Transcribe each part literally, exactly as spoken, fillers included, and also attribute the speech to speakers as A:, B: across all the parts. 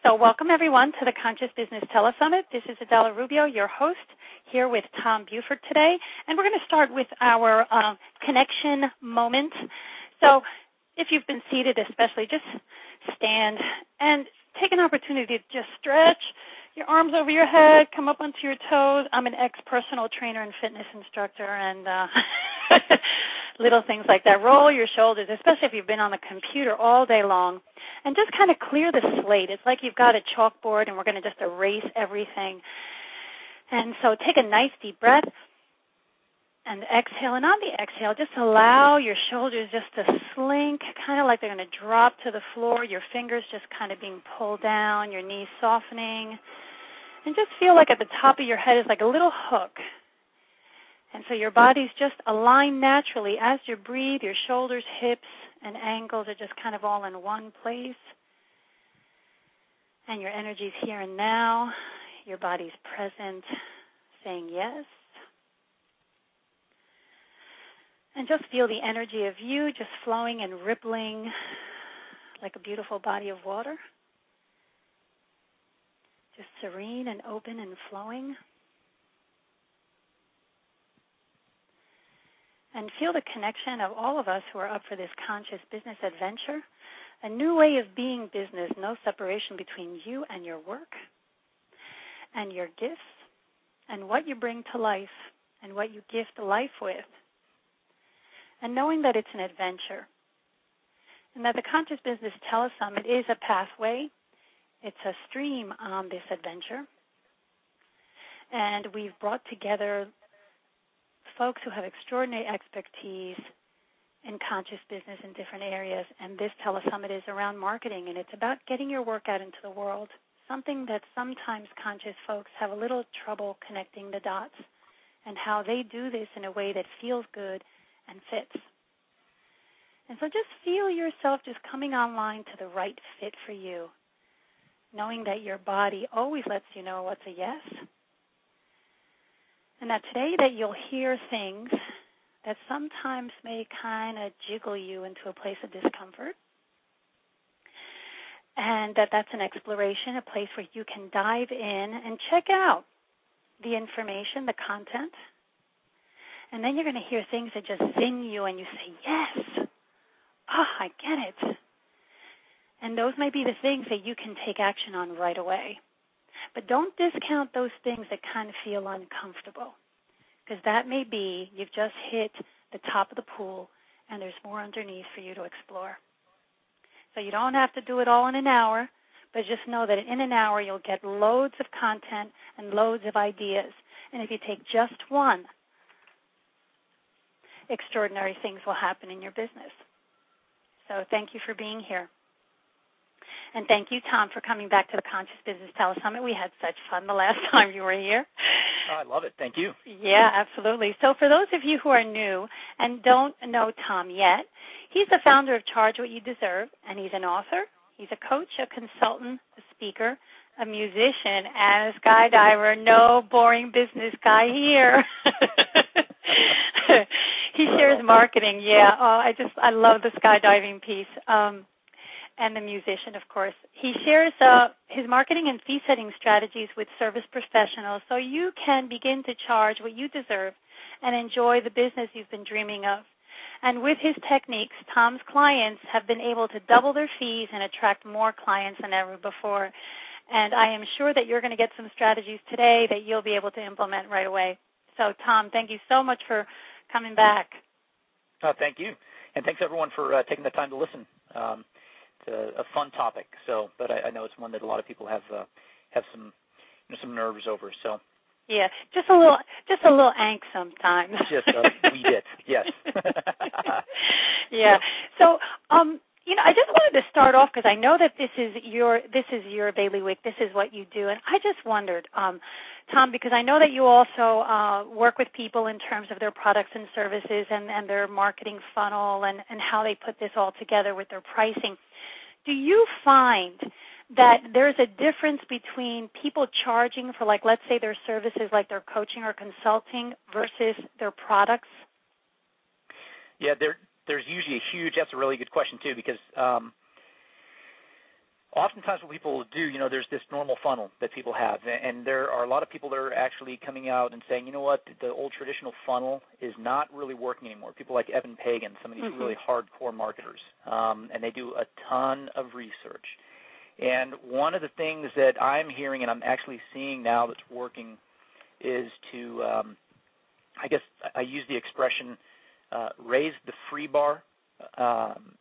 A: So welcome, everyone, to the Conscious Business Telesummit. This is Adela Rubio, your host, here with Tom Buford today. And we're going to start with our uh, connection moment. So if you've been seated especially, just stand and take an opportunity to just stretch your arms over your head, come up onto your toes. I'm an ex-personal trainer and fitness instructor, and uh, little things like that. Roll your shoulders, especially if you've been on the computer all day long, and just kind of clear the slate. It's like you've got a chalkboard, and we're going to just erase everything. And so take a nice deep breath and exhale. And on the exhale, just allow your shoulders just to slink, kind of like they're going to drop to the floor, your fingers just kind of being pulled down, your knees softening. And just feel like at the top of your head is like a little hook. And so your body's just aligned naturally. As you breathe, your shoulders, hips, and ankles are just kind of all in one place. And your energy's here and now. Your body's present, saying yes. And just feel the energy of you just flowing and rippling like a beautiful body of water. Just serene and open and flowing. And feel the connection of all of us who are up for this conscious business adventure, a new way of being business, no separation between you and your work and your gifts and what you bring to life and what you gift life with. And knowing that it's an adventure and that the Conscious Business Telesummit is a pathway. It's a stream on this adventure. And we've brought together folks who have extraordinary expertise in conscious business in different areas. And this telesummit is around marketing, and it's about getting your work out into the world, something that sometimes conscious folks have a little trouble connecting the dots, and how they do this in a way that feels good and fits. And so just feel yourself just coming online to the right fit for you, knowing that your body always lets you know what's a yes. And that today that you'll hear things that sometimes may kind of jiggle you into a place of discomfort. And that that's an exploration, a place where you can dive in and check out the information, the content. And then you're going to hear things that just zing you and you say, yes, ah, oh, I get it. And those may be the things that you can take action on right away. But don't discount those things that kind of feel uncomfortable, because that may be you've just hit the top of the pool and there's more underneath for you to explore. So you don't have to do it all in an hour, but just know that in an hour you'll get loads of content and loads of ideas. And if you take just one, extraordinary things will happen in your business. So thank you for being here. And thank you, Tom, for coming back to the Conscious Business Telesummit. We had such fun the last time you were here.
B: Oh, I love it. Thank you.
A: Yeah, absolutely. So for those of you who are new and don't know Tom yet, he's the founder of Charge What You Deserve, and he's an author. He's a coach, a consultant, a speaker, a musician, and a skydiver. No boring business guy here. He shares marketing. Yeah, oh, I just, I love the skydiving piece. Um, and the musician, of course. He shares uh, his marketing and fee-setting strategies with service professionals so you can begin to charge what you deserve and enjoy the business you've been dreaming of. And with his techniques, Tom's clients have been able to double their fees and attract more clients than ever before. And I am sure that you're going to get some strategies today that you'll be able to implement right away. So, Tom, thank you so much for coming back.
B: Oh, thank you. And thanks, everyone, for uh, taking the time to listen. Um, it's a, a fun topic, so, but I, I know it's one that a lot of people have uh, have some you know, some nerves over. So
A: yeah, just a little just a little angst sometimes.
B: Just a wee bit, yes.
A: Yeah. So, um, you know, I just wanted to start off because I know that this is your this is your bailiwick. This is what you do, and I just wondered, um, Tom, because I know that you also uh, work with people in terms of their products and services and, and their marketing funnel and, and how they put this all together with their pricing. Do you find that there's a difference between people charging for, like, let's say their services, like their coaching or consulting, versus their products?
B: Yeah, there, there's usually a huge, that's a really good question, too, because um, oftentimes what people do, you know, there's this normal funnel that people have, and there are a lot of people that are actually coming out and saying, you know what, the old traditional funnel is not really working anymore. People like Evan Pagan, some of these mm-hmm. really hardcore marketers, um, and they do a ton of research. And one of the things that I'm hearing and I'm actually seeing now that's working is to, um, I guess I use the expression, uh, raise the free bar. Um,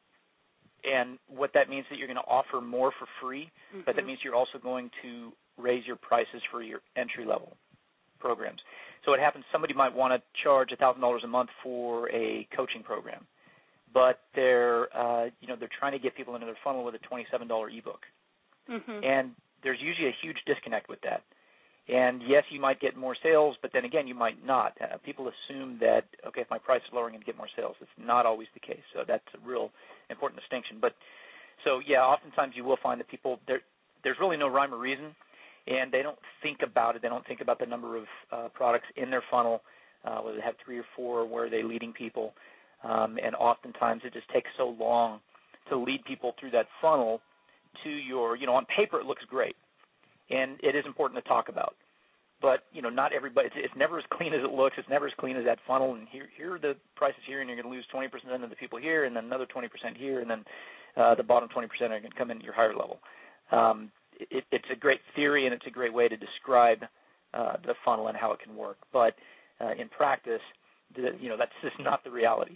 B: and what that means is that you're going to offer more for free, mm-hmm. but that means you're also going to raise your prices for your entry-level programs. So what happens, somebody might want to charge one thousand dollars a month for a coaching program, but they're, uh, you know, they're trying to get people into their funnel with a twenty-seven dollars ebook. Mm-hmm. And there's usually a huge disconnect with that. And, yes, you might get more sales, but then again, you might not. Uh, people assume that, okay, if my price is lower, I'm going to get more sales. It's not always the case. So that's a real important distinction. But so, yeah, oftentimes you will find that people, there's really no rhyme or reason, and they don't think about it. They don't think about the number of uh, products in their funnel, uh, whether they have three or four, where are they leading people. Um, and oftentimes it just takes so long to lead people through that funnel to your, you know, on paper it looks great. And it is important to talk about. But, you know, not everybody, it's, it's never as clean as it looks. It's never as clean as that funnel. And here, here are the prices here, and you're going to lose twenty percent of the people here, and then another twenty percent here, and then uh, the bottom twenty percent are going to come into your higher level. Um, it, it's a great theory, and it's a great way to describe uh, the funnel and how it can work. But uh, in practice, the, you know, that's just not the reality.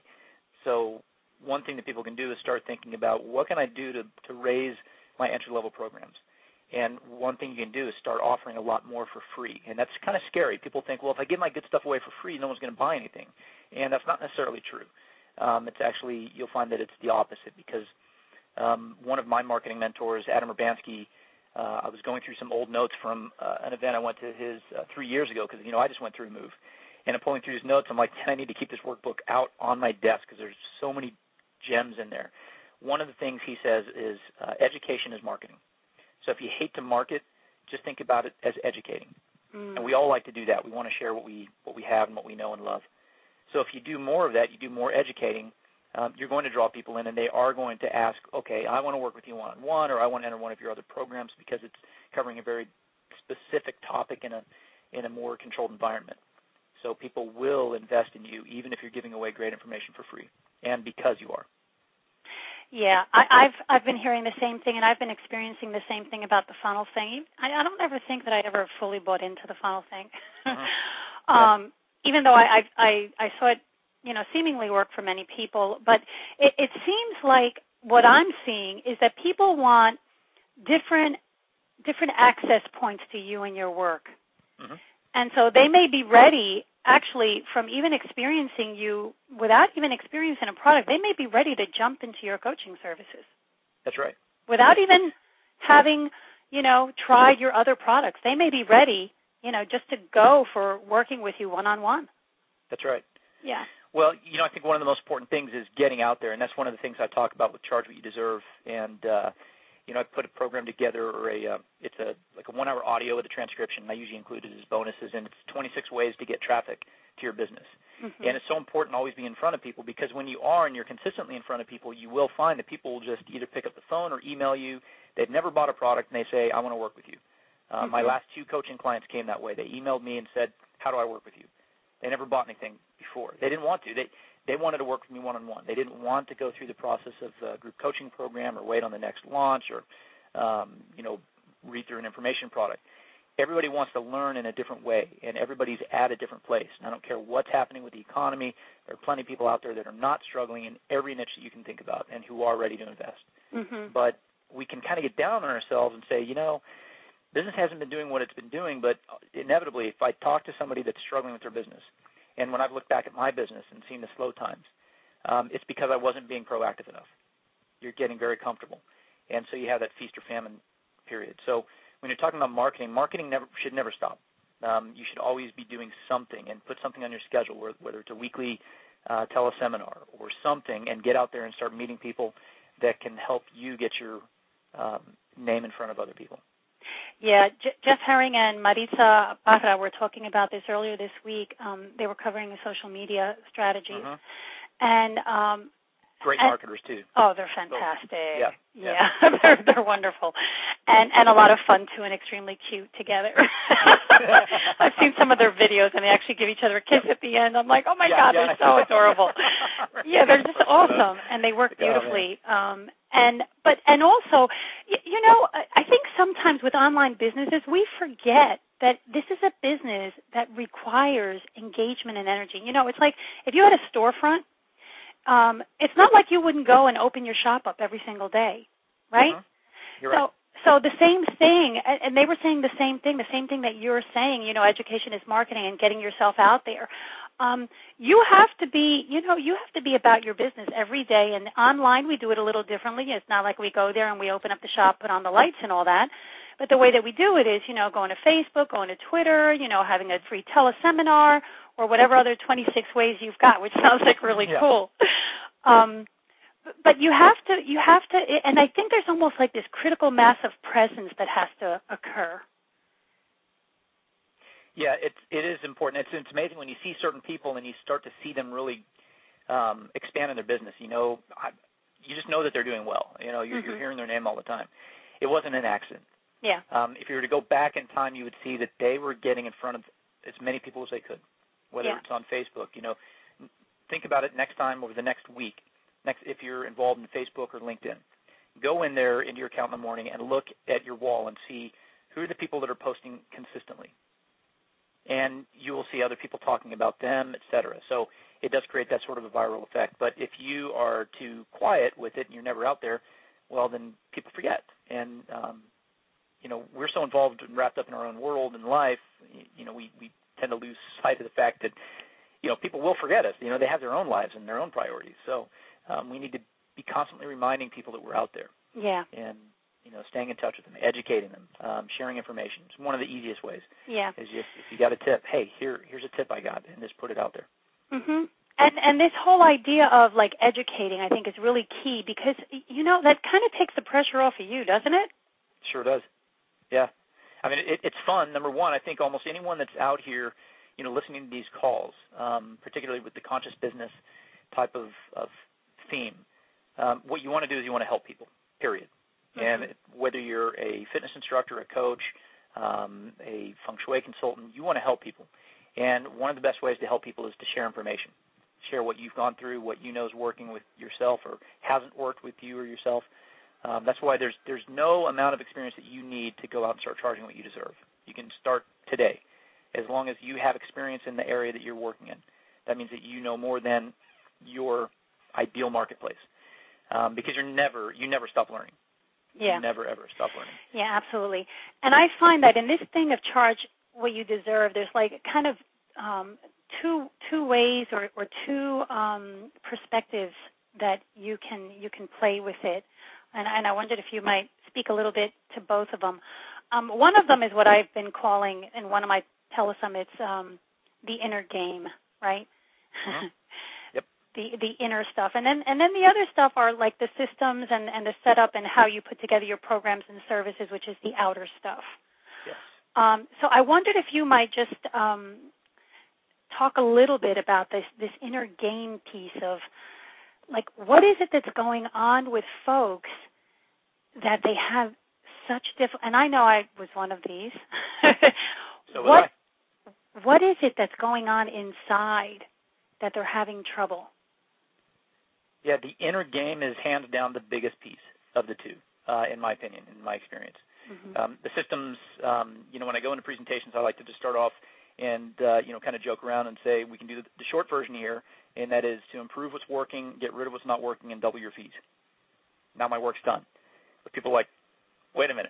B: So one thing that people can do is start thinking about, what can I do to, to raise my entry-level programs? And one thing you can do is start offering a lot more for free. And that's kind of scary. People think, well, if I give my good stuff away for free, no one's going to buy anything. And that's not necessarily true. Um, it's actually, you'll find that it's the opposite, because um, one of my marketing mentors, Adam Urbanski, uh, I was going through some old notes from uh, an event I went to his uh, three years ago, because, you know, I just went through a move. And I'm pulling through his notes. I'm like, I need to keep this workbook out on my desk because there's so many gems in there. One of the things he says is uh, education is marketing. So if you hate to market, just think about it as educating. Mm. And we all like to do that. We want to share what we what we have and what we know and love. So if you do more of that, you do more educating, um, you're going to draw people in, and they are going to ask, okay, I want to work with you one-on-one, or I want to enter one of your other programs because it's covering a very specific topic in a in a more controlled environment. So people will invest in you even if you're giving away great information for free, and because you are.
A: Yeah, I, I've I've been hearing the same thing, and I've been experiencing the same thing about the funnel thing. I, I don't ever think that I ever fully bought into the funnel thing, mm-hmm. um, yeah. even though I, I I saw it, you know, seemingly work for many people. But it, it seems like what I'm seeing is that people want different different access points to you and your work, mm-hmm. and so they may be ready. Actually, from even experiencing you, without even experiencing a product, they may be ready to jump into your coaching services.
B: That's right.
A: Without even having, you know, tried your other products. They may be ready, you know, just to go for working with you one-on-one.
B: That's right.
A: Yeah.
B: Well, you know, I think one of the most important things is getting out there, and that's one of the things I talk about with Charge What You Deserve. And, uh, you know, I put a program together, or a uh, it's a like a one-hour audio with a transcription. I usually include it as bonuses, and it's twenty-six ways to get traffic to your business. Mm-hmm. And it's so important to always be in front of people, because when you are and you're consistently in front of people, you will find that people will just either pick up the phone or email you. They've never bought a product, and they say, I want to work with you. Uh, mm-hmm. My last two coaching clients came that way. They emailed me and said, how do I work with you? They never bought anything before. They didn't want to. They They wanted to work with me one-on-one. They didn't want to go through the process of a group coaching program or wait on the next launch or, um, you know, read through an information product. Everybody wants to learn in a different way, and everybody's at a different place. And I don't care what's happening with the economy. There are plenty of people out there that are not struggling in every niche that you can think about and who are ready to invest. Mm-hmm. But we can kind of get down on ourselves and say, you know, business hasn't been doing what it's been doing, but inevitably if I talk to somebody that's struggling with their business, and when I've looked back at my business and seen the slow times, um, it's because I wasn't being proactive enough. You're getting very comfortable. And so you have that feast or famine period. So when you're talking about marketing, marketing never, should never stop. Um, you should always be doing something and put something on your schedule, whether it's a weekly uh, teleseminar or something, and get out there and start meeting people that can help you get your um, name in front of other people.
A: Yeah, J- Jeff Herring and Marisa Parra were talking about this earlier this week. Um, they were covering the social media strategies. Uh-huh. And um,
B: Great
A: and,
B: marketers too.
A: Oh, they're fantastic.
B: So, yeah, yeah.
A: yeah. they're they're wonderful, and and a lot of fun too, and extremely cute together. I've seen some of their videos, and they actually give each other a kiss at the end. I'm like, oh my
B: yeah,
A: God,
B: yeah.
A: they're so adorable. Yeah, they're just awesome, and they work beautifully. Oh, um, and but and also, you, you know, I think sometimes with online businesses we forget that this is a business that requires engagement and energy. You know, it's like if you had a storefront, um, it's not like you wouldn't go and open your shop up every single day, right?
B: Uh-huh. You're
A: so,
B: right.
A: So the same thing, and they were saying the same thing, the same thing that you're saying, you know, education is marketing and getting yourself out there. Um, you have to be, you know, you have to be about your business every day, and online we do it a little differently. It's not like we go there and we open up the shop, put on the lights and all that. But the way that we do it is, you know, going to Facebook, going to Twitter, you know, having a free teleseminar or whatever other twenty-six ways you've got, which sounds like really
B: yeah.
A: cool. Um, but you have to, you have to, and I think there's almost like this critical mass of presence that has to occur.
B: Yeah, it's it is important. It's it's amazing when you see certain people and you start to see them really um, expand in their business. You know, I, you just know that they're doing well. You know, you're,
A: mm-hmm.
B: you're hearing their name all the time. It wasn't an accident.
A: Yeah.
B: Um, if you were to go back in time, you would see that they were getting in front of as many people as they could, whether
A: yeah.
B: it's on Facebook. You know, think about it next time over the next week. Next, if you're involved in Facebook or LinkedIn, go in there into your account in the morning and look at your wall and see who are the people that are posting consistently. And you will see other people talking about them, et cetera. So it does create that sort of a viral effect. But if you are too quiet with it and you're never out there, well, then people forget. And, um, you know, we're so involved and wrapped up in our own world and life, you know, we, we tend to lose sight of the fact that, you know, people will forget us. You know, they have their own lives and their own priorities. So um, we need to be constantly reminding people that we're out there.
A: Yeah.
B: And, you know, staying in touch with them, educating them, um, sharing information. It's one of the easiest ways.
A: Yeah.
B: Is just if you got a tip, hey, here, here's a tip I got, and just put it out there.
A: Mhm. And and this whole idea of like educating, I think, is really key because you know that kind of takes the pressure off of you, doesn't it?
B: Sure does. Yeah. I mean, it, it's fun. Number one, I think almost anyone that's out here, you know, listening to these calls, um, particularly with the conscious business type of, of theme, um, what you want to do is you want to help people. Period. And it, whether you're a fitness instructor, a coach, um, a feng shui consultant, you want to help people. And one of the best ways to help people is to share information, share what you've gone through, what you know is working with yourself or hasn't worked with you or yourself. Um, that's why there's there's no amount of experience that you need to go out and start charging what you deserve. You can start today, as long as you have experience in the area that you're working in. That means that you know more than your ideal marketplace, um, because you're never you never stop learning.
A: Yeah.
B: You never, ever stop learning.
A: Yeah, absolutely. And I find that in this thing of charge what you deserve, there's like kind of um, two two ways or, or two um, perspectives that you can you can play with it. And, and I wondered if you might speak a little bit to both of them. Um, one of them is what I've been calling in one of my telesummits um, the inner game, right?
B: Mm-hmm.
A: The, the inner stuff. And then and then the other stuff are like the systems and, and the setup and how you put together your programs and services, which is the outer stuff.
B: Yes.
A: Um, so I wondered if you might just um, talk a little bit about this, this inner game piece of, like, what is it that's going on with folks that they have such different, and I know I was one of these.
B: So was
A: what,
B: I.
A: What is it that's going on inside that they're having trouble?
B: Yeah, the inner game is hands down the biggest piece of the two, uh, in my opinion, in my experience. Mm-hmm. Um, the systems, um, you know, when I go into presentations, I like to just start off and, uh, you know, kind of joke around and say we can do the, the short version here, and that is to improve what's working, get rid of what's not working, and double your fees. Now my work's done. But people are like, wait a minute.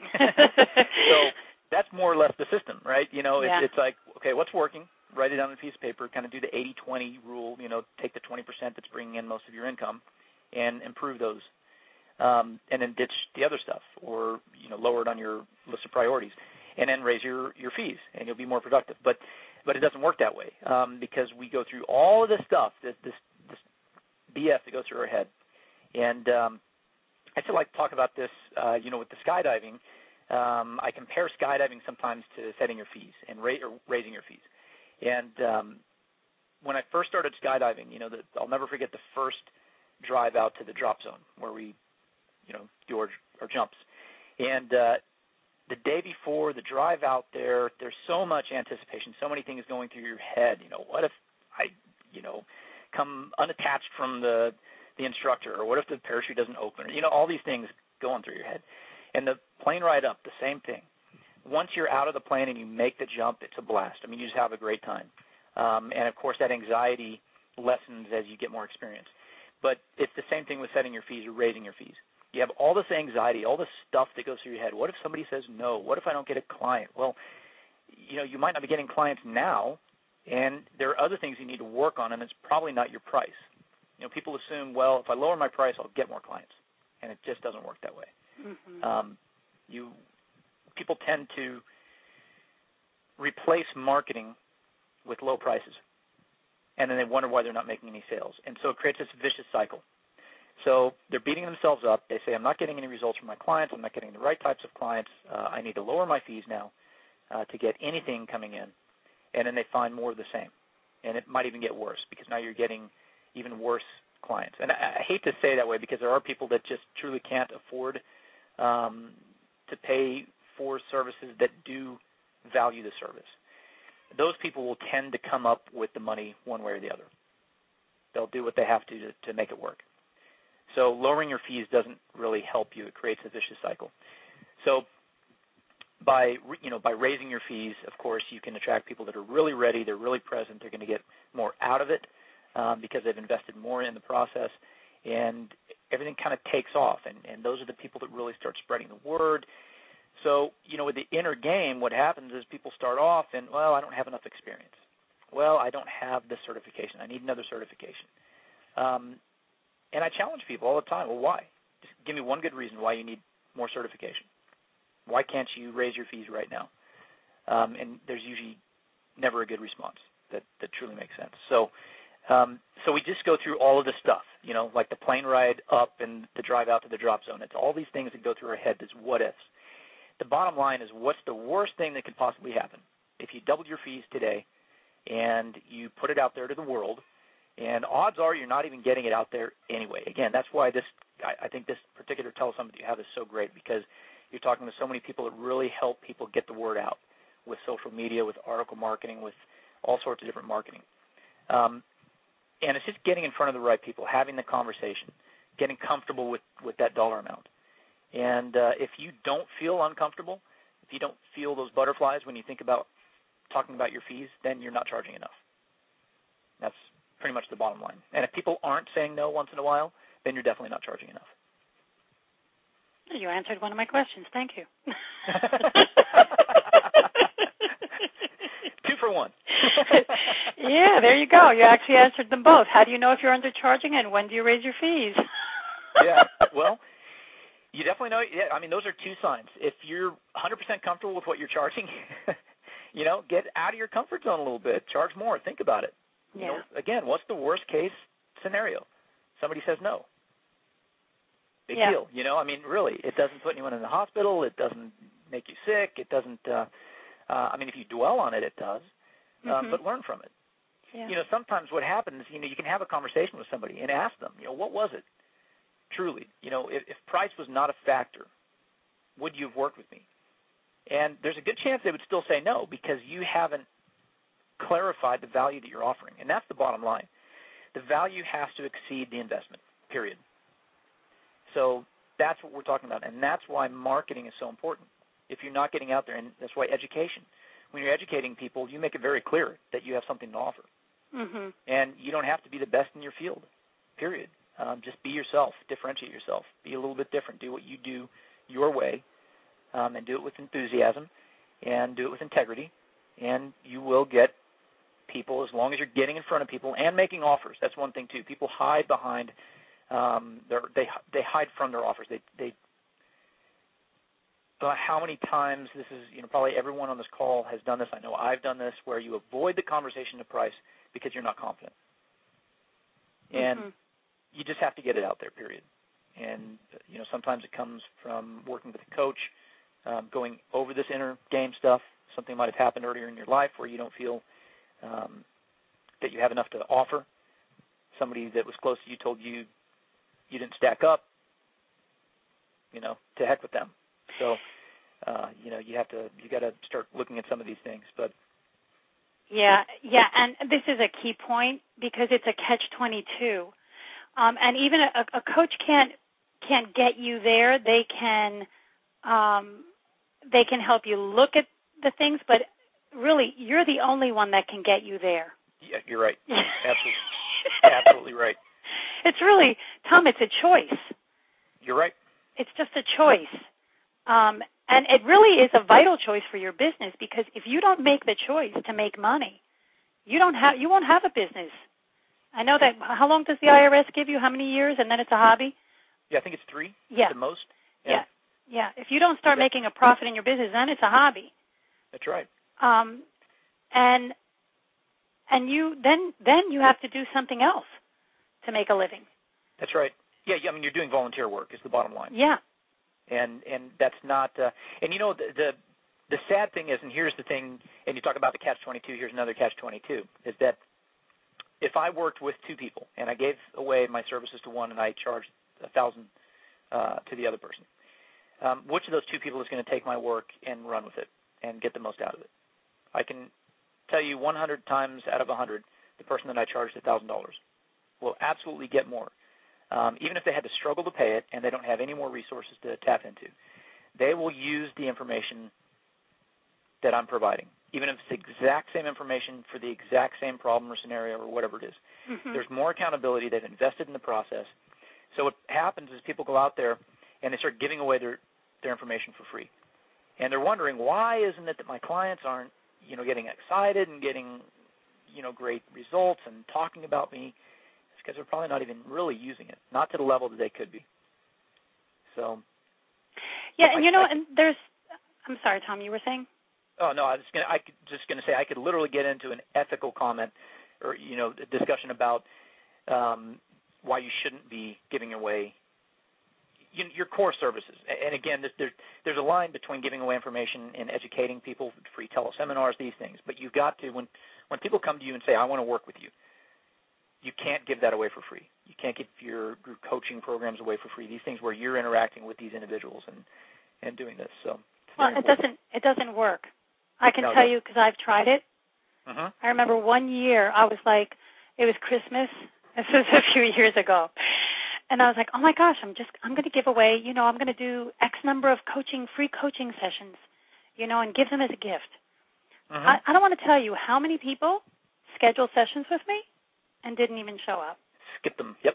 B: So that's more or less the system, right? You know,
A: yeah.
B: it's, it's like, okay, what's working? Write it down on a piece of paper, kind of do the eighty twenty rule, you know, take the twenty percent that's bringing in most of your income and improve those. Um, and then ditch the other stuff or, you know, lower it on your list of priorities and then raise your, your fees and you'll be more productive. But but it doesn't work that way um, because we go through all of this stuff, this, this, this B S that goes through our head. And um, I still like to talk about this, uh, you know, with the skydiving. Um, I compare skydiving sometimes to setting your fees and ra- or raising your fees. And um, when I first started skydiving, you know, the, I'll never forget the first drive out to the drop zone where we, you know, do our, our jumps. And uh, the day before the drive out there, there's so much anticipation, so many things going through your head. You know, what if I, you know, come unattached from the the instructor, or what if the parachute doesn't open? You know, all these things going through your head. And the plane ride up, the same thing. Once you're out of the plane and you make the jump, it's a blast. I mean, you just have a great time. Um, and, of course, that anxiety lessens as you get more experience. But it's the same thing with setting your fees or raising your fees. You have all this anxiety, all this stuff that goes through your head. What if somebody says no? What if I don't get a client? Well, you know, you might not be getting clients now, and there are other things you need to work on, and it's probably not your price. You know, people assume, well, if I lower my price, I'll get more clients, and it just doesn't work that way. Mm-hmm. Um, you people tend to replace marketing with low prices, and then they wonder why they're not making any sales, and so it creates this vicious cycle. So they're beating themselves up. They say, I'm not getting any results from my clients. I'm not getting the right types of clients. Uh, I need to lower my fees now uh, to get anything coming in. And then they find more of the same. And it might even get worse because now you're getting even worse clients. And I, I hate to say that way because there are people that just truly can't afford um, to pay for services that do value the service. Those people will tend to come up with the money one way or the other. They'll do what they have to to, to make it work. So lowering your fees doesn't really help you. It creates a vicious cycle. So by you know by raising your fees, of course, you can attract people that are really ready. They're really present. They're going to get more out of it um, because they've invested more in the process, and everything kind of takes off. And, and those are the people that really start spreading the word. So you know, with the inner game, what happens is people start off and, well, I don't have enough experience. Well, I don't have this certification. I need another certification. Um, And I challenge people all the time, well, why? Just give me one good reason why you need more certification. Why can't you raise your fees right now? Um, and there's usually never a good response that, that truly makes sense. So um, so we just go through all of this stuff, you know, like the plane ride up and the drive out to the drop zone. It's all these things that go through our head, this what ifs. The bottom line is, what's the worst thing that could possibly happen? If you doubled your fees today and you put it out there to the world, and odds are you're not even getting it out there anyway. Again, that's why this I, I think this particular telesummit that you have is so great, because you're talking to so many people that really help people get the word out with social media, with article marketing, with all sorts of different marketing. Um, and it's just getting in front of the right people, having the conversation, getting comfortable with, with that dollar amount. And uh, if you don't feel uncomfortable, if you don't feel those butterflies when you think about talking about your fees, then you're not charging enough. That's pretty much the bottom line. And if people aren't saying no once in a while, then you're definitely not charging enough.
A: You answered one of my questions. Thank you.
B: Two for one.
A: Yeah, there you go. You actually answered them both. How do you know if you're undercharging, and when do you raise your fees?
B: Yeah, well, you definitely know. Yeah, I mean, those are two signs. If you're one hundred percent comfortable with what you're charging, you know, get out of your comfort zone a little bit. Charge more. Think about it. You
A: yeah.
B: know, again, what's the worst case scenario? Somebody says no. Big
A: yeah.
B: deal. You know, I mean, really, it doesn't put anyone in the hospital. It doesn't make you sick. It doesn't, uh, uh, I mean, if you dwell on it, it does. Um,
A: mm-hmm.
B: But learn from it.
A: Yeah.
B: You know, sometimes what happens, you know, you can have a conversation with somebody and ask them, you know, what was it? Truly, you know, if, if price was not a factor, would you have worked with me? And there's a good chance they would still say no, because you haven't clarified the value that you're offering. And that's the bottom line. The value has to exceed the investment, period. So that's what we're talking about, and that's why marketing is so important. If you're not getting out there, and that's why education. When you're educating people, you make it very clear that you have something to offer.
A: Mm-hmm.
B: And you don't have to be the best in your field, period. Um, just be yourself. Differentiate yourself. Be a little bit different. Do what you do your way, um, and do it with enthusiasm, and do it with integrity, and you will get people as long as you're getting in front of people and making offers. That's one thing, too. People hide behind um, their, they they hide from their offers. They they uh, how many times this is, you know, probably everyone on this call has done this. I know I've done this, where you avoid the conversation of price because you're not confident. And mm-hmm. you just have to get it out there, period. And, you know, sometimes it comes from working with a coach, um, going over this inner game stuff. Something might have happened earlier in your life where you don't feel um, that you have enough to offer. Somebody that was close to you told you you didn't stack up, you know, to heck with them. So, uh, you know, you have to, you got to start looking at some of these things. But
A: yeah, yeah, and this is a key point because it's a catch twenty-two, um, and even a, a coach can't can't get you there. They can um, they can help you look at the things, but really, you're the only one that can get you there.
B: Yeah, you're right. Absolutely, absolutely right.
A: It's really, Tom, it's a choice.
B: You're right.
A: It's just a choice. Um, and it really is a vital choice for your business because if you don't make the choice to make money, you don't have, you won't have a business. I know that, how long does the I R S give you? How many years? And then it's a hobby?
B: Yeah, I think it's three
A: yeah.
B: at the most.
A: Yeah. yeah. Yeah. If you don't start yeah. making a profit in your business, then it's a hobby.
B: That's right.
A: Um, and and you then then you have to do something else to make a living.
B: That's right. Yeah, I mean, you're doing volunteer work is the bottom line.
A: Yeah.
B: And and that's not uh, and you know the, the the sad thing is, and here's the thing, and you talk about the catch twenty-two, here's another catch twenty-two, is that if I worked with two people and I gave away my services to one and I charged a thousand uh, to the other person, um, which of those two people is going to take my work and run with it and get the most out of it? I can tell you one hundred times out of one hundred, the person that I charged one thousand dollars will absolutely get more. Um, even if they had to struggle to pay it and they don't have any more resources to tap into, they will use the information that I'm providing, even if it's the exact same information for the exact same problem or scenario or whatever it is.
A: Mm-hmm.
B: There's more accountability. They've invested in the process. So what happens is people go out there and they start giving away their, their information for free. And they're wondering, why isn't it that my clients aren't, you know, getting excited and getting, you know, great results and talking about me? It's because they're probably not even really using it, not to the level that they could be. So.
A: Yeah, and
B: I,
A: you know,
B: I,
A: and there's, I'm sorry, Tom, you were saying?
B: Oh, no, I was gonna, I could, just going to say I could literally get into an ethical comment or, you know, a discussion about um, why you shouldn't be giving away you, your core services. And, again, there's, there's a line between giving away information and educating people, free teleseminars, these things. But you've got to, when, when people come to you and say, I want to work with you, you can't give that away for free. You can't give your group coaching programs away for free, these things where you're interacting with these individuals and, and doing this. So
A: Well, it doesn't, it doesn't work. I can
B: no,
A: tell you because I've tried it.
B: Uh-huh.
A: I remember one year I was like, it was Christmas. This was a few years ago. And I was like, oh, my gosh, I'm just, I'm going to give away, you know, I'm going to do X number of coaching, free coaching sessions, you know, and give them as a gift.
B: Uh-huh.
A: I, I don't want to tell you how many people scheduled sessions with me and didn't even show up.
B: Skip them, yep.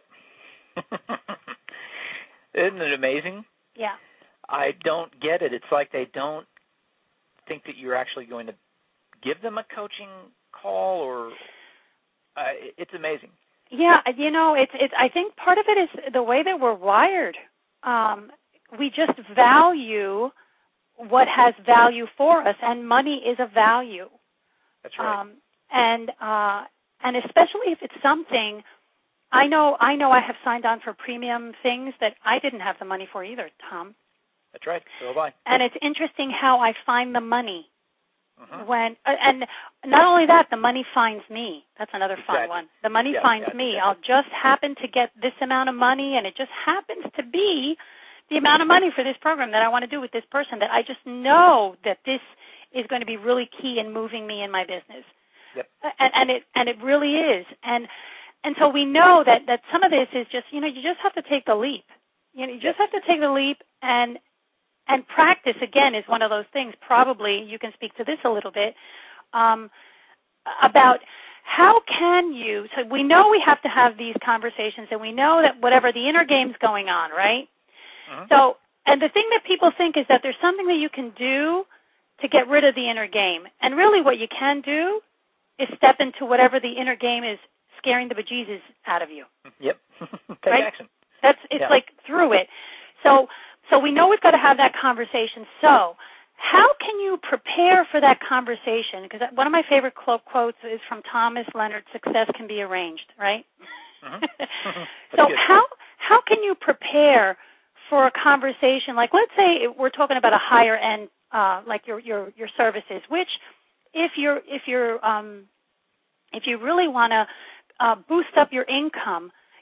B: Isn't it amazing?
A: Yeah.
B: I don't get it. It's like they don't think that you're actually going to give them a coaching call, or uh, it's amazing.
A: Yeah, you know, it's it's. I think part of it is the way that we're wired. Um, we just value what has value for us, and money is a value.
B: That's right.
A: Um, and uh, and especially if it's something, I know I know I have signed on for premium things that I didn't have the money for either, Tom.
B: That's right. So have I.
A: And it's interesting how I find the money.
B: Uh-huh.
A: When uh, and not only that, the money finds me. That's another
B: exactly.
A: fun one. The money
B: yeah,
A: finds
B: yeah,
A: me.
B: exactly.
A: I'll just happen to get this amount of money, and it just happens to be the amount of money for this program that I want to do with this person, that I just know that this is going to be really key in moving me in my business.
B: Yep.
A: And, and it and it really is. And and so we know that, that some of this is just, you know, you just have to take the leap. You know, you just have to take the leap, and and practice, again, is one of those things. Probably you can speak to this a little bit, um, about how can you, so we know we have to have these conversations, and we know that whatever the inner game's going on, right?
B: Uh-huh.
A: So, and the thing that people think is that there's something that you can do to get rid of the inner game. And really what you can do is step into whatever the inner game is scaring the bejesus out of you.
B: Yep. Take
A: right?
B: action.
A: That's, it's
B: yeah.
A: like through it. So, so we know we've got to have that conversation. So how can you prepare for that conversation? Because one of my favorite quotes is from Thomas Leonard, success can be arranged, right?
B: Uh-huh.
A: So
B: good.
A: how how can you prepare for a conversation? Like, let's say we're talking about a higher end, uh, like your, your, your services, which if you're, if you're, um, if you really want to uh, boost up your income,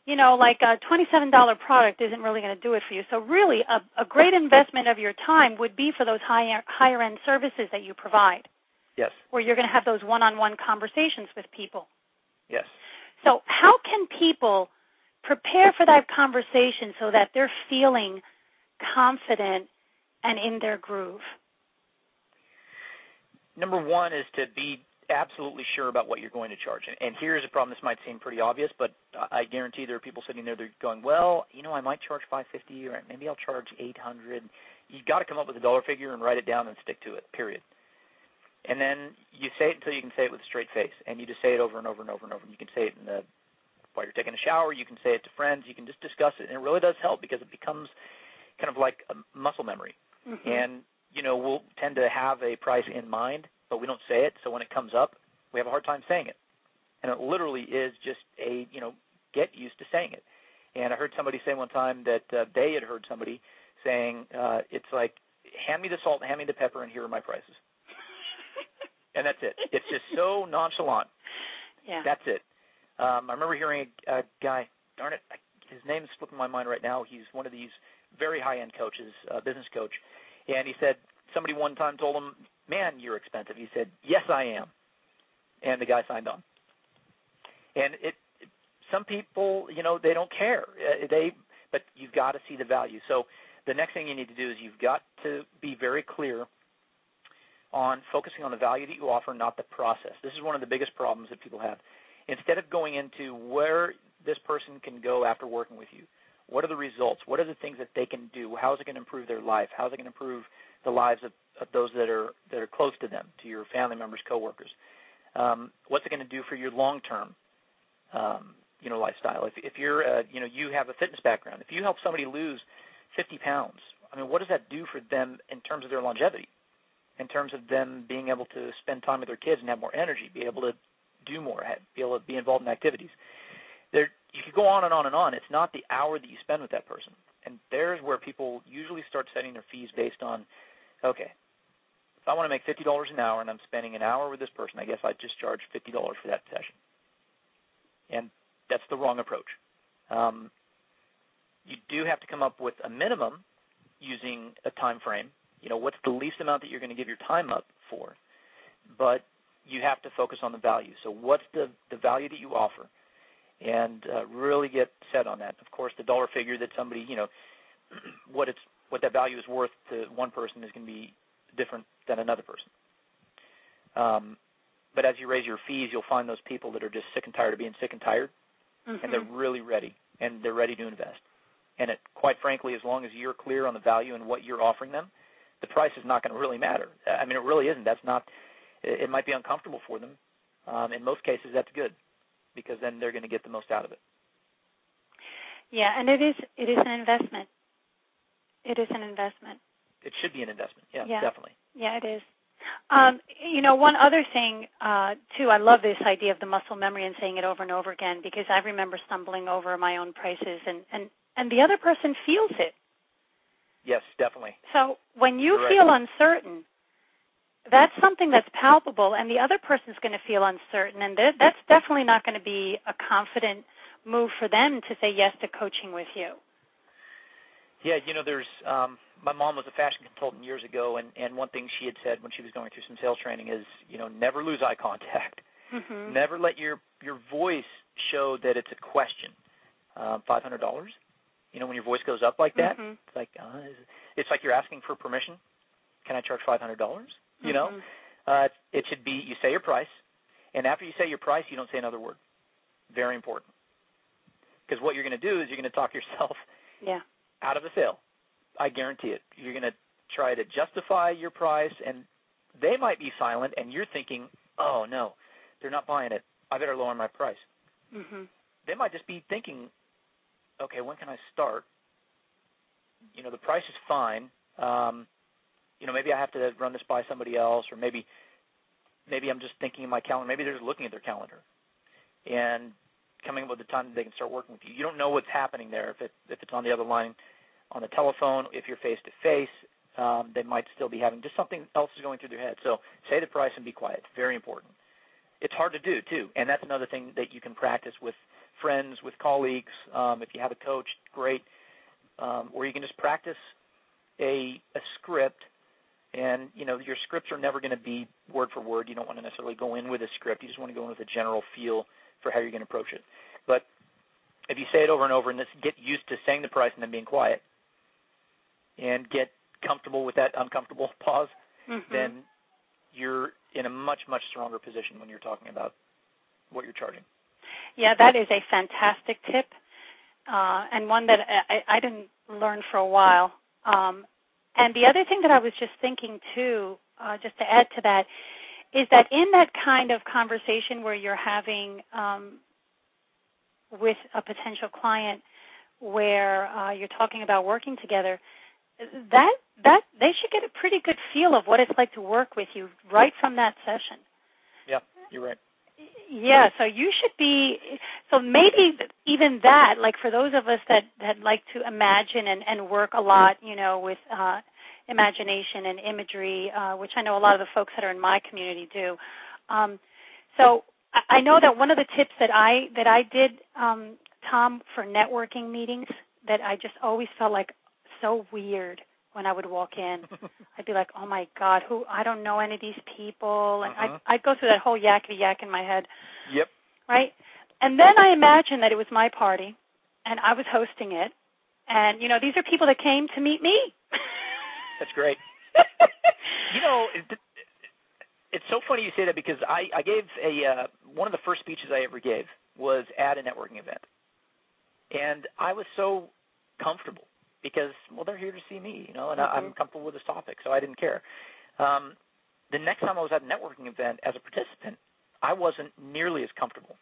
A: you know, like a twenty-seven dollars product isn't really going to do it for you. So really a, a great investment of your time would be for those higher, higher end services that you provide.
B: Yes.
A: Where you're going to have those one-on-one conversations with people.
B: Yes.
A: So how can people prepare for that conversation so that they're feeling confident and in their groove?
B: Number one is to be absolutely sure about what you're going to charge. And here's a problem. This might seem pretty obvious, but I guarantee there are people sitting there that are going, well, you know, I might charge five hundred fifty dollars or maybe I'll charge eight hundred dollars. You've got to come up with a dollar figure and write it down and stick to it, period. And then you say it until you can say it with a straight face, and you just say it over and over and over and over. And you can say it in the, while you're taking a shower. You can say it to friends. You can just discuss it, and it really does help because it becomes kind of like a muscle memory. Mm-hmm. And, you know, we'll tend to have a price in mind, but we don't say it. So when it comes up, we have a hard time saying it. And it literally is just a, you know, get used to saying it. And I heard somebody say one time that uh, they had heard somebody saying, uh, it's like, hand me the salt, hand me the pepper, and here are my prices. And that's it. It's just so nonchalant.
A: Yeah.
B: That's it. Um, I remember hearing a, a guy, darn it, I, his name is slipping my mind right now. He's one of these very high-end coaches, uh, business coach. And he said, somebody one time told him, man, you're expensive. He said, yes, I am. And the guy signed on. And it, it some people, you know, they don't care. Uh, they, but you've got to see the value. So the next thing you need to do is you've got to be very clear on focusing on the value that you offer, not the process. This is one of the biggest problems that people have. Instead of going into where this person can go after working with you, what are the results? What are the things that they can do? How is it going to improve their life? How is it going to improve the lives of, of those that are that are close to them, to your family members, coworkers? Um, what's it going to do for your long-term, um, you know, lifestyle? If, if you're, uh, you know, you have a fitness background, if you help somebody lose fifty pounds, I mean, what does that do for them in terms of their longevity? In terms of them being able to spend time with their kids and have more energy, be able to do more, be able to be involved in activities. There, you could go on and on and on. It's not the hour that you spend with that person. And there's where people usually start setting their fees based on, okay, if I want to make fifty dollars an hour and I'm spending an hour with this person, I guess I'd just charge fifty dollars for that session. And that's the wrong approach. Um, you do have to come up with a minimum using a time frame. You know, what's the least amount that you're going to give your time up for? But you have to focus on the value. So what's the, the value that you offer? And uh, really get set on that. Of course, the dollar figure that somebody, you know, what it's what that value is worth to one person is going to be different than another person. Um, but as you raise your fees, you'll find those people that are just sick and tired of being sick and tired, mm-hmm. and they're really ready, and they're ready to invest. And it, quite frankly, as long as you're clear on the value and what you're offering them, the price is not going to really matter. I mean, it really isn't. That's not. It might be uncomfortable for them. Um, in most cases, that's good because then they're going to get the most out of it.
A: Yeah, and it is. It is an investment. It is an investment.
B: It should be an investment. Yeah,
A: yeah.
B: definitely.
A: Yeah, it is. Um, you know, one other thing uh, too. I love this idea of the muscle memory and saying it over and over again because I remember stumbling over my own prices, and and, and the other person feels it.
B: Yes, definitely.
A: So when you
B: You're
A: feel
B: right.
A: uncertain, that's something that's palpable, and the other person's going to feel uncertain, and that's definitely not going to be a confident move for them to say yes to coaching with you.
B: Yeah, you know, there's um, my mom was a fashion consultant years ago, and, and one thing she had said when she was going through some sales training is, you know, never lose eye contact. Mm-hmm. Never let your, your voice show that it's a question. Um, five hundred dollars? You know, when your voice goes up like that, mm-hmm. it's like uh, it's like you're asking for permission. Can I charge five hundred dollars? You know, mm-hmm. uh, it should be you say your price, and after you say your price, you don't say another word. Very important. Because what you're going to do is you're going to talk yourself
A: yeah.
B: out of a sale. I guarantee it. You're going to try to justify your price, and they might be silent, and you're thinking, oh, no, they're not buying it. I better lower my price. Mm-hmm. They might just be thinking, okay, when can I start? You know, the price is fine. Um, you know, maybe I have to run this by somebody else, or maybe maybe I'm just thinking in my calendar. Maybe they're just looking at their calendar and coming up with the time that they can start working with you. You don't know what's happening there. If, it, if it's on the other line, on the telephone, if you're face-to-face, um, they might still be having just something else is going through their head. So say the price and be quiet. Very important. It's hard to do, too, and that's another thing that you can practice with friends, with colleagues. Um, if you have a coach, great. Um, or you can just practice a, a script. And, you know, your scripts are never going to be word for word. You don't want to necessarily go in with a script. You just want to go in with a general feel for how you're going to approach it. But if you say it over and over and this, get used to saying the price and then being quiet and get comfortable with that uncomfortable pause, mm-hmm. then you're in a much, much stronger position when you're talking about what you're charging.
A: Yeah, that is a fantastic tip, uh, and one that I, I didn't learn for a while. Um, and the other thing that I was just thinking, too, uh, just to add to that, is that in that kind of conversation where you're having um, with a potential client where uh, you're talking about working together, that that they should get a pretty good feel of what it's like to work with you right from that session.
B: Yeah, you're right.
A: Yeah, so you should be, so maybe even that, like for those of us that, that like to imagine and, and work a lot, you know, with uh, imagination and imagery, uh, which I know a lot of the folks that are in my community do. Um, so I know that one of the tips that I that I did, um, Tom, for networking meetings that I just always felt like so weird when I would walk in. I'd be like, oh, my God, who I don't know any of these people. And uh-huh. I'd, I'd go through that whole yakety yak in my head.
B: Yep.
A: Right? And then I imagined that it was my party, and I was hosting it. And, you know, these are people that came to meet me.
B: That's great. You know, it, it's so funny you say that because I, I gave a uh, one of the first speeches I ever gave was at a networking event. And I was so comfortable. Because, well, they're here to see me, you know, and mm-hmm. I'm comfortable with this topic, so I didn't care. Um, the next time I was at a networking event as a participant, I wasn't nearly as comfortable.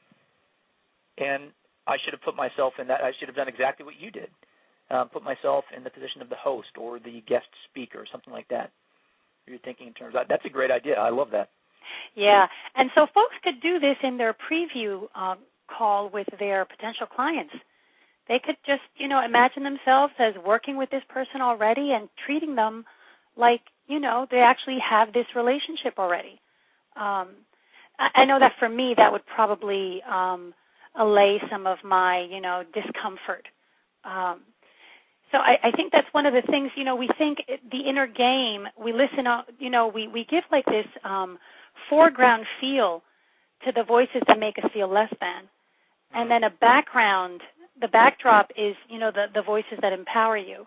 B: And I should have put myself in that. I should have done exactly what you did, um, put myself in the position of the host or the guest speaker or something like that. You're thinking in terms of, that's a great idea. I love that.
A: Yeah, and so folks could do this in their preview um, call with their potential clients. They could just, you know, imagine themselves as working with this person already and treating them like, you know, they actually have this relationship already. Um, I, I know that for me that would probably um, allay some of my, you know, discomfort. Um, so I, I think that's one of the things, you know, we think it, the inner game, we listen, you know, we, we give like this um, foreground feel to the voices that make us feel less than. And then a background, the backdrop is, you know, the, the voices that empower you.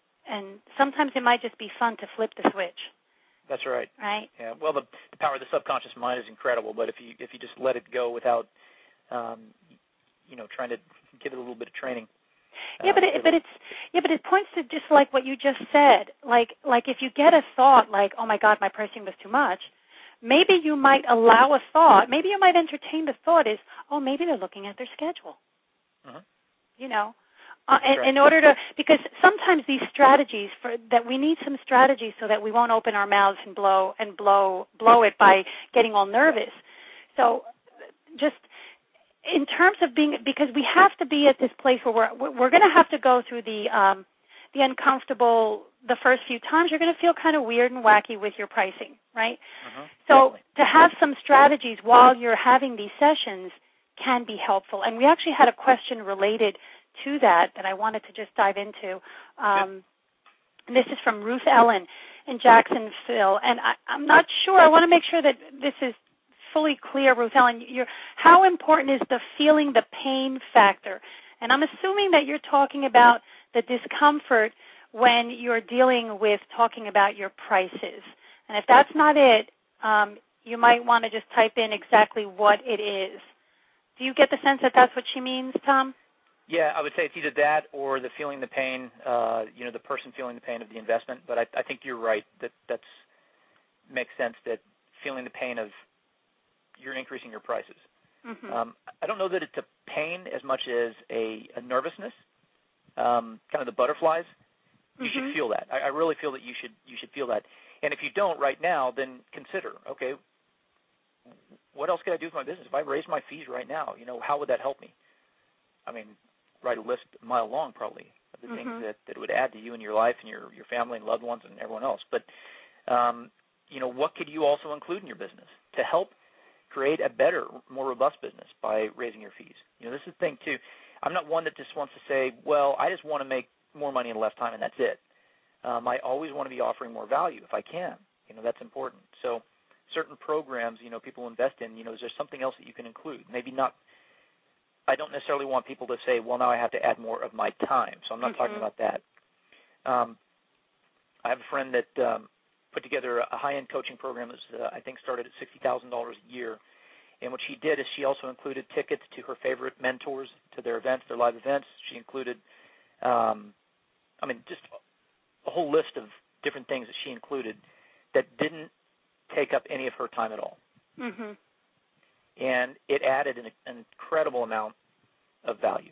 A: And sometimes it might just be fun to flip the switch.
B: That's right.
A: Right?
B: Yeah. Well, the, the power of the subconscious mind is incredible, but if you if you just let it go without, um, you know, trying to give it a little bit of training.
A: Yeah, but it, but it's yeah, but it points to just like what you just said. Like like if you get a thought like, oh my God, my pricing was too much. Maybe you might allow a thought. Maybe you might entertain the thought is, oh, maybe they're looking at their schedule. Uh-huh. You know, uh, in, right. in order to, because sometimes these strategies for that we need some strategies so that we won't open our mouths and blow and blow blow it by getting all nervous. So, just in terms of being, because we have to be at this place where we're we're going to have to go through the um, the uncomfortable. The first few times you're going to feel kind of weird and wacky with your pricing, right? Uh-huh. So Definitely. To have some strategies while you're having these sessions can be helpful. And we actually had a question related to that that I wanted to just dive into. Um, and this is from Ruth Ellen in Jacksonville. And I, I'm not sure. I want to make sure that this is fully clear, Ruth Ellen. You're, how important is the feeling the pain factor? And I'm assuming that you're talking about the discomfort when you're dealing with talking about your prices. And if that's not it, um, you might want to just type in exactly what it is. Do you get the sense that that's what she means, Tom?
B: Yeah, I would say it's either that or the feeling the pain, uh, you know, the person feeling the pain of the investment. But I, I think you're right. That that's makes sense, that feeling the pain of you're increasing your prices. Mm-hmm. Um, I don't know that it's a pain as much as a, a nervousness, um, kind of the butterflies. You mm-hmm. should feel that. I, I really feel that you should you should feel that. And if you don't right now, then consider, okay, what else can I do with my business? If I raise my fees right now, you know, how would that help me? I mean, write a list a mile long probably of the mm-hmm. things that, that it would add to you and your life and your, your family and loved ones and everyone else. But, um, you know, what could you also include in your business to help create a better, more robust business by raising your fees. You know, this is the thing too. I'm not one that just wants to say, well, I just want to make more money in less time and that's it. Um, I always want to be offering more value if I can. You know, that's important. So certain programs, you know, people invest in, you know, is there something else that you can include? Maybe not. I don't necessarily want people to say, well, now I have to add more of my time. So I'm not mm-hmm. talking about that. Um, I have a friend that um, put together a high-end coaching program that uh, I think started at sixty thousand dollars a year. And what she did is she also included tickets to her favorite mentors, to their events, their live events. She included, um, I mean, just a whole list of different things that she included that didn't take up any of her time at all.
A: Mm-hmm.
B: And it added an, an incredible amount of value,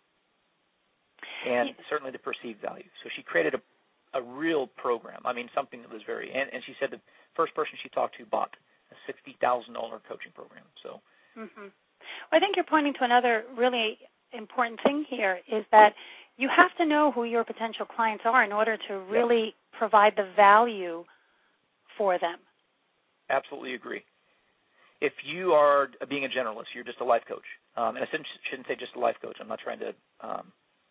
B: and yeah. certainly the perceived value. So she created a, a real program, I mean, something that was very, and, and she said the first person she talked to bought a sixty thousand dollars coaching program. So,
A: mm-hmm. well, I think you're pointing to another really important thing here is that you have to know who your potential clients are in order to really yeah. provide the value for them.
B: Absolutely agree. If you are being a generalist, you're just a life coach, um, and I shouldn't, shouldn't say just a life coach. I'm not trying to um,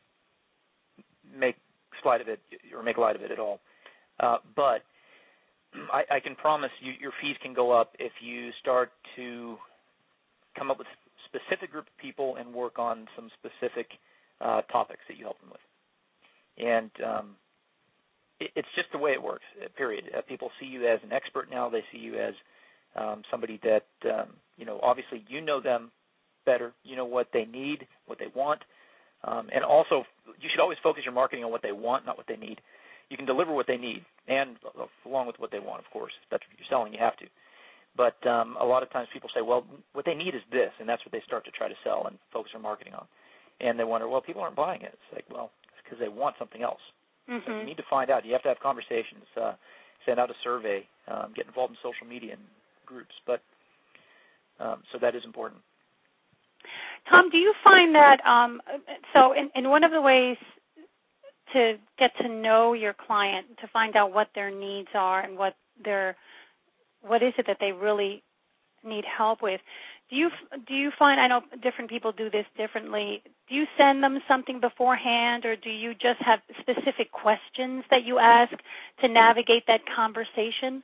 B: make light of it or make light of it at all. Uh, but I, I can promise you your fees can go up if you start to come up with a specific group of people and work on some specific uh, topics that you help them with. And um, it, it's just the way it works, period. Uh, people see you as an expert now. They see you as Um, somebody that, um, you know, obviously you know them better. You know what they need, what they want. Um, and also, you should always focus your marketing on what they want, not what they need. You can deliver what they need, and uh, along with what they want, of course. If that's what you're selling, you have to. But um, a lot of times people say, well, what they need is this, and that's what they start to try to sell and focus their marketing on. And they wonder, well, people aren't buying it. It's like, well, it's because they want something else.
A: Mm-hmm.
B: So you need to find out. You have to have conversations, uh, send out a survey, um, get involved in social media and groups, but um, so that is important.
A: Tom, do you find that, um, so in, in one of the ways to get to know your client, to find out what their needs are and what their, what is it that they really need help with, do you do you find, I know different people do this differently, do you send them something beforehand, or do you just have specific questions that you ask to navigate that conversation?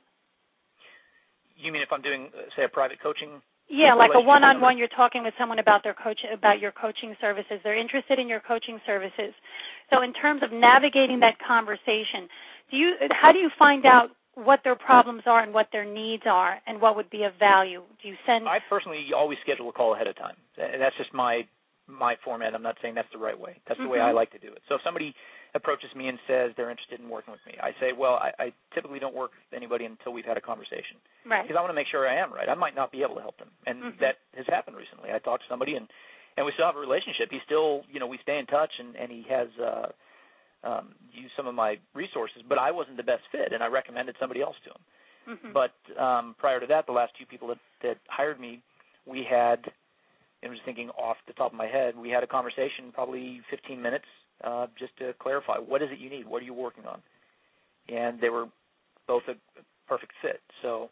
B: You mean if I'm doing, uh, say, a private coaching?
A: Yeah, like a one-on-one. You're talking with someone about their coach, about your coaching services. They're interested in your coaching services. So, in terms of navigating that conversation, do you? How do you find out what their problems are and what their needs are, and what would be of value? Do you send?
B: I personally always schedule a call ahead of time, and that's just my my format. I'm not saying that's the right way. That's the mm-hmm. way I like to do it. So, if somebody approaches me and says they're interested in working with me, I say, well, I, I typically don't work with anybody until we've had a conversation.
A: Right.
B: Because I want to make sure I am right. I might not be able to help them. And mm-hmm. that has happened recently. I talked to somebody, and, and we still have a relationship. He still, you know, we stay in touch, and, and he has uh, um, used some of my resources, but I wasn't the best fit, and I recommended somebody else to him. Mm-hmm. But um, prior to that, the last two people that, that hired me, we had, and I was thinking off the top of my head, we had a conversation probably fifteen minutes, Uh, just to clarify, what is it you need? What are you working on? And they were both a perfect fit, so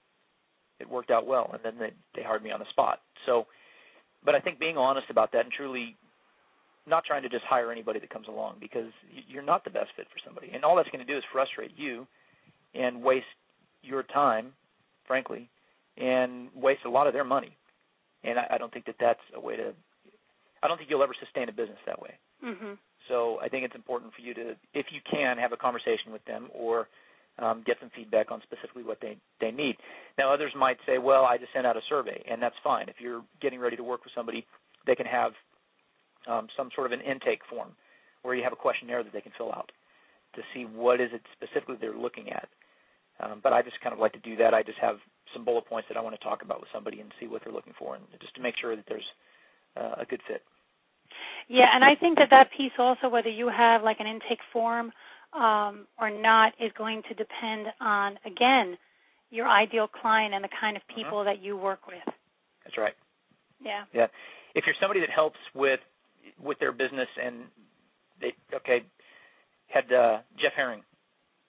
B: it worked out well. And then they, they hired me on the spot. So, but I think being honest about that and truly not trying to just hire anybody that comes along, because you're not the best fit for somebody. And all that's going to do is frustrate you and waste your time, frankly, and waste a lot of their money. And I, I don't think that that's a way to – I don't think you'll ever sustain a business that way.
A: Mm-hmm.
B: So I think it's important for you to, if you can, have a conversation with them or um, get some feedback on specifically what they, they need. Now, others might say, well, I just sent out a survey, and that's fine. If you're getting ready to work with somebody, they can have um, some sort of an intake form where you have a questionnaire that they can fill out to see what is it specifically they're looking at. Um, but I just kind of like to do that. I just have some bullet points that I want to talk about with somebody and see what they're looking for, and just to make sure that there's uh, a good fit.
A: Yeah, and I think that that piece also, whether you have like an intake form um, or not, is going to depend on, again, your ideal client and the kind of people mm-hmm. that you work with.
B: That's right.
A: Yeah.
B: Yeah. If you're somebody that helps with with their business and they, okay, had uh, Jeff Herring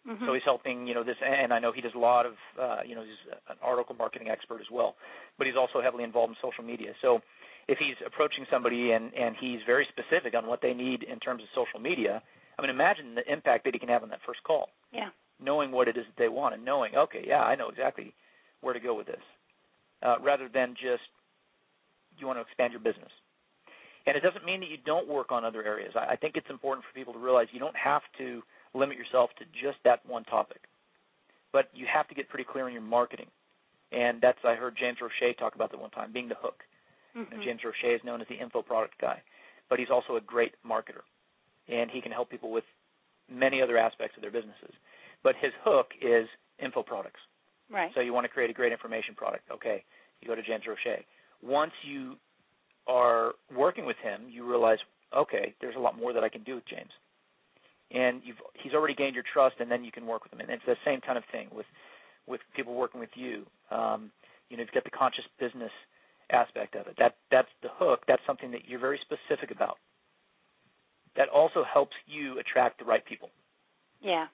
B: Mm-hmm. So he's helping, you know, this, and I know he does a lot of, uh, you know, he's an article marketing expert as well, but he's also heavily involved in social media. So if he's approaching somebody and, and he's very specific on what they need in terms of social media, I mean, imagine the impact that he can have on that first call.
A: Yeah.
B: Knowing what it is that they want and knowing, okay, yeah, I know exactly where to go with this, uh, rather than just you want to expand your business. And it doesn't mean that you don't work on other areas. I, I think it's important for people to realize you don't have to limit yourself to just that one topic, but you have to get pretty clear on your marketing. And that's, I heard James Roche talk about that one time, being the hook. Mm-hmm. You know, James Roche is known as the info product guy, but he's also a great marketer, and he can help people with many other aspects of their businesses. But his hook is info products.
A: Right.
B: So you want to create a great information product. Okay, you go to James Roche. Once you are working with him, you realize, okay, there's a lot more that I can do with James. And you've, he's already gained your trust, and then you can work with him. And it's the same kind of thing with, with people working with you. Um, you know, you've got the conscious business aspect of it. That That's the hook. That's something that you're very specific about. That also helps you attract the right people.
A: Yeah.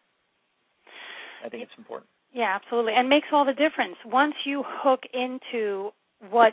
B: I think it's important.
A: Yeah, absolutely. And makes all the difference. Once you hook into what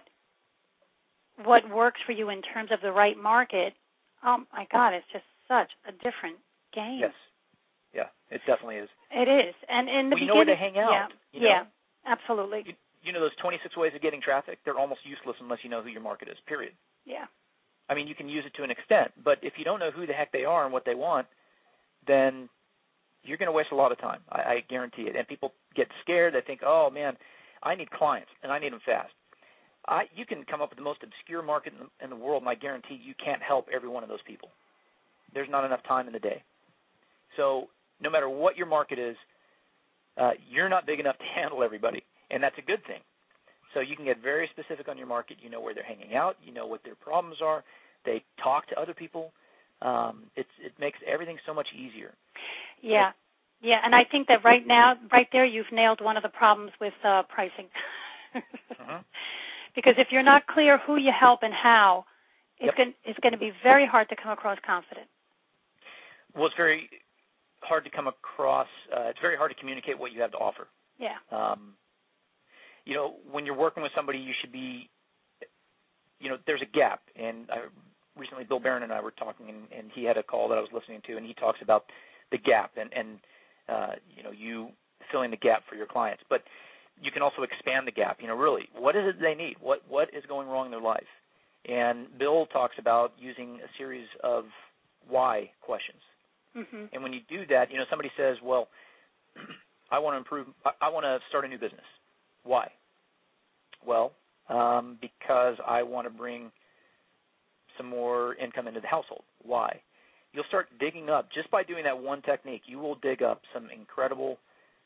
A: what works for you in terms of the right market, oh, my God, it's just such a different game.
B: Yes. Yeah, it definitely is.
A: It is. And in the
B: well,
A: beginning,
B: you know where to hang out.
A: Yeah,
B: you know?
A: yeah, absolutely.
B: You, you know those twenty-six ways of getting traffic? They're almost useless unless you know who your market is, period.
A: Yeah.
B: I mean, you can use it to an extent, but if you don't know who the heck they are and what they want, then you're going to waste a lot of time. I, I guarantee it. And people get scared. They think, oh, man, I need clients, and I need them fast. I, you can come up with the most obscure market in the, in the world, and I guarantee you can't help every one of those people. There's not enough time in the day. So no matter what your market is, uh, you're not big enough to handle everybody, and that's a good thing. So you can get very specific on your market. You know where they're hanging out. You know what their problems are. They talk to other people. Um, it's, it makes everything so much easier.
A: Yeah, yeah, and I think that right now, right there, you've nailed one of the problems with uh, pricing. uh-huh. Because if you're not clear who you help and how, it's, yep. going, it's going to be very hard to come across confident.
B: Well, it's very hard to come across. Uh, it's very hard to communicate what you have to offer.
A: Yeah.
B: Um, you know, when you're working with somebody, you should be, you know, there's a gap. And I, recently Bill Barron and I were talking, and, and he had a call that I was listening to, and he talks about the gap and, and uh, you know, you filling the gap for your clients. But you can also expand the gap. You know, really, what is it they need? What What is going wrong in their life? And Bill talks about using a series of why questions.
A: Mm-hmm.
B: And when you do that, you know, somebody says, well, I want to improve, I, I want to start a new business. Why? Well, um, because I want to bring some more income into the household. Why? You'll start digging up, just by doing that one technique, you will dig up some incredible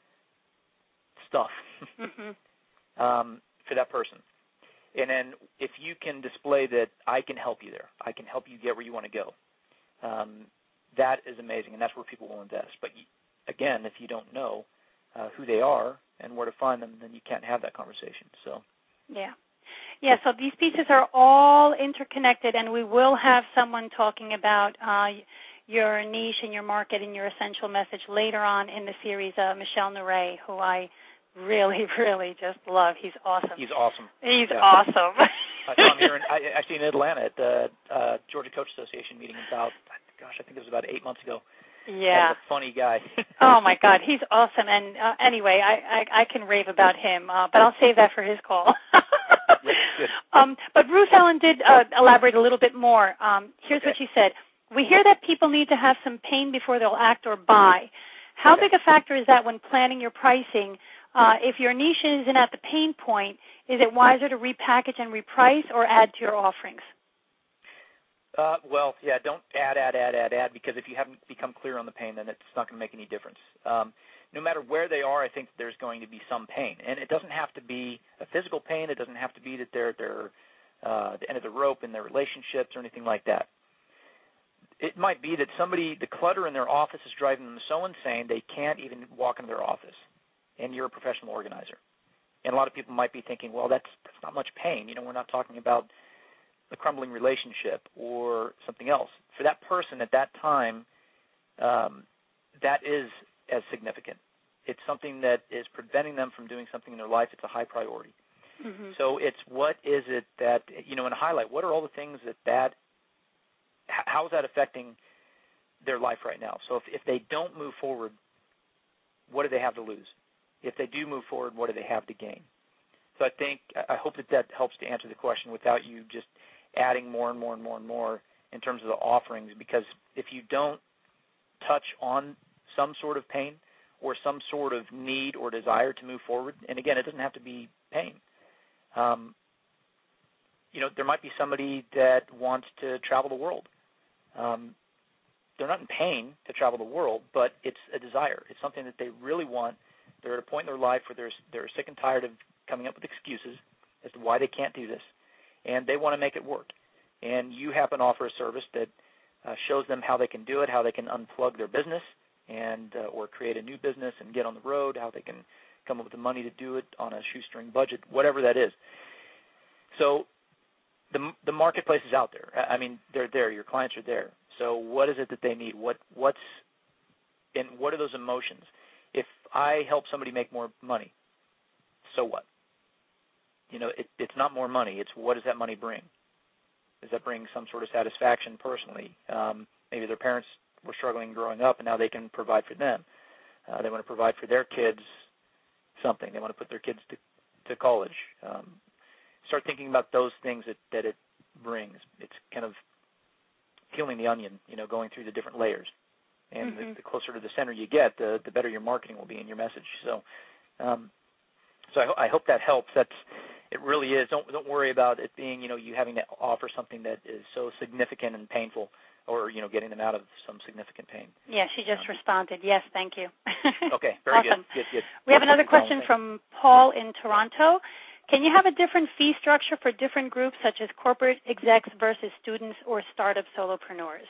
B: stuff
A: mm-hmm.
B: um, for that person. And then if you can display that I can help you there, I can help you get where you want to go, um, that is amazing, and that's where people will invest. But, you, again, if you don't know uh, who they are and where to find them, then you can't have that conversation. So,
A: yeah. Yeah, so these pieces are all interconnected, and we will have someone talking about uh, your niche and your market and your essential message later on in the series, uh, Michel Nore, who I really, really just love. He's awesome.
B: He's awesome.
A: He's
B: yeah.
A: awesome.
B: I saw him here in, I, actually in Atlanta at the uh, Georgia Coach Association meeting about, gosh, I think it was about eight months ago.
A: Yeah.
B: He's a funny guy.
A: Oh, my God, he's awesome. And uh, anyway, I, I, I can rave about him, uh, but I'll save that for his call.
B: Yes,
A: um, but Ruth Ellen did uh, elaborate a little bit more. Um, here's
B: okay.
A: what she said. We hear that people need to have some pain before they'll act or buy. How
B: okay.
A: big a factor is that when planning your pricing? Uh, if your niche isn't at the pain point, is it wiser to repackage and reprice or add to your offerings?
B: Uh, well, yeah, don't add, add, add, add, add, because if you haven't become clear on the pain, then it's not going to make any difference. Um, no matter where they are, I think there's going to be some pain. And it doesn't have to be a physical pain. It doesn't have to be that they're, they're uh, at the end of the rope in their relationships or anything like that. It might be that somebody, the clutter in their office is driving them so insane they can't even walk into their office, and you're a professional organizer. And a lot of people might be thinking, well, that's, that's not much pain. You know, we're not talking about a crumbling relationship or something else. For that person at that time, um, that is as significant. It's something that is preventing them from doing something in their life. It's a high priority.
A: Mm-hmm.
B: So it's what is it that, you know, in a highlight, what are all the things that that, how is that affecting their life right now? So if, if they don't move forward, what do they have to lose? If they do move forward, what do they have to gain? So I think, I hope that that helps to answer the question without you just adding more and more and more and more in terms of the offerings, because if you don't touch on some sort of pain or some sort of need or desire to move forward, and again, it doesn't have to be pain. Um, you know, there might be somebody that wants to travel the world. Um, they're not in pain to travel the world, but it's a desire. It's something that they really want. They're at a point in their life where they're, they're sick and tired of coming up with excuses as to why they can't do this, and they want to make it work. And you happen to offer a service that uh, shows them how they can do it, how they can unplug their business and uh, or create a new business and get on the road, how they can come up with the money to do it on a shoestring budget, whatever that is. So the the marketplace is out there. I mean, they're there. Your clients are there. So what is it that they need? What what's and what are those emotions? If I help somebody make more money, so what? You know, it, it's not more money. It's what does that money bring? Does that bring some sort of satisfaction personally? Um, maybe their parents were struggling growing up, and now they can provide for them. Uh, they want to provide for their kids something. They want to put their kids to, to college. Um, start thinking about those things that, that it brings. It's kind of peeling the onion, you know, going through the different layers. And mm-hmm. the, the closer to the center you get, the, the better your marketing will be in your message. So, um, so I, ho- I hope that helps. That's it. Really is. Don't don't worry about it being, you know, you having to offer something that is so significant and painful, or you know, getting them out of some significant pain.
A: Yeah, she just um, responded. Yes, thank you.
B: Okay, very
A: awesome.
B: good. Good, good.
A: We have another question from Paul in Toronto. Can you have a different fee structure for different groups, such as corporate execs versus students or startup solopreneurs?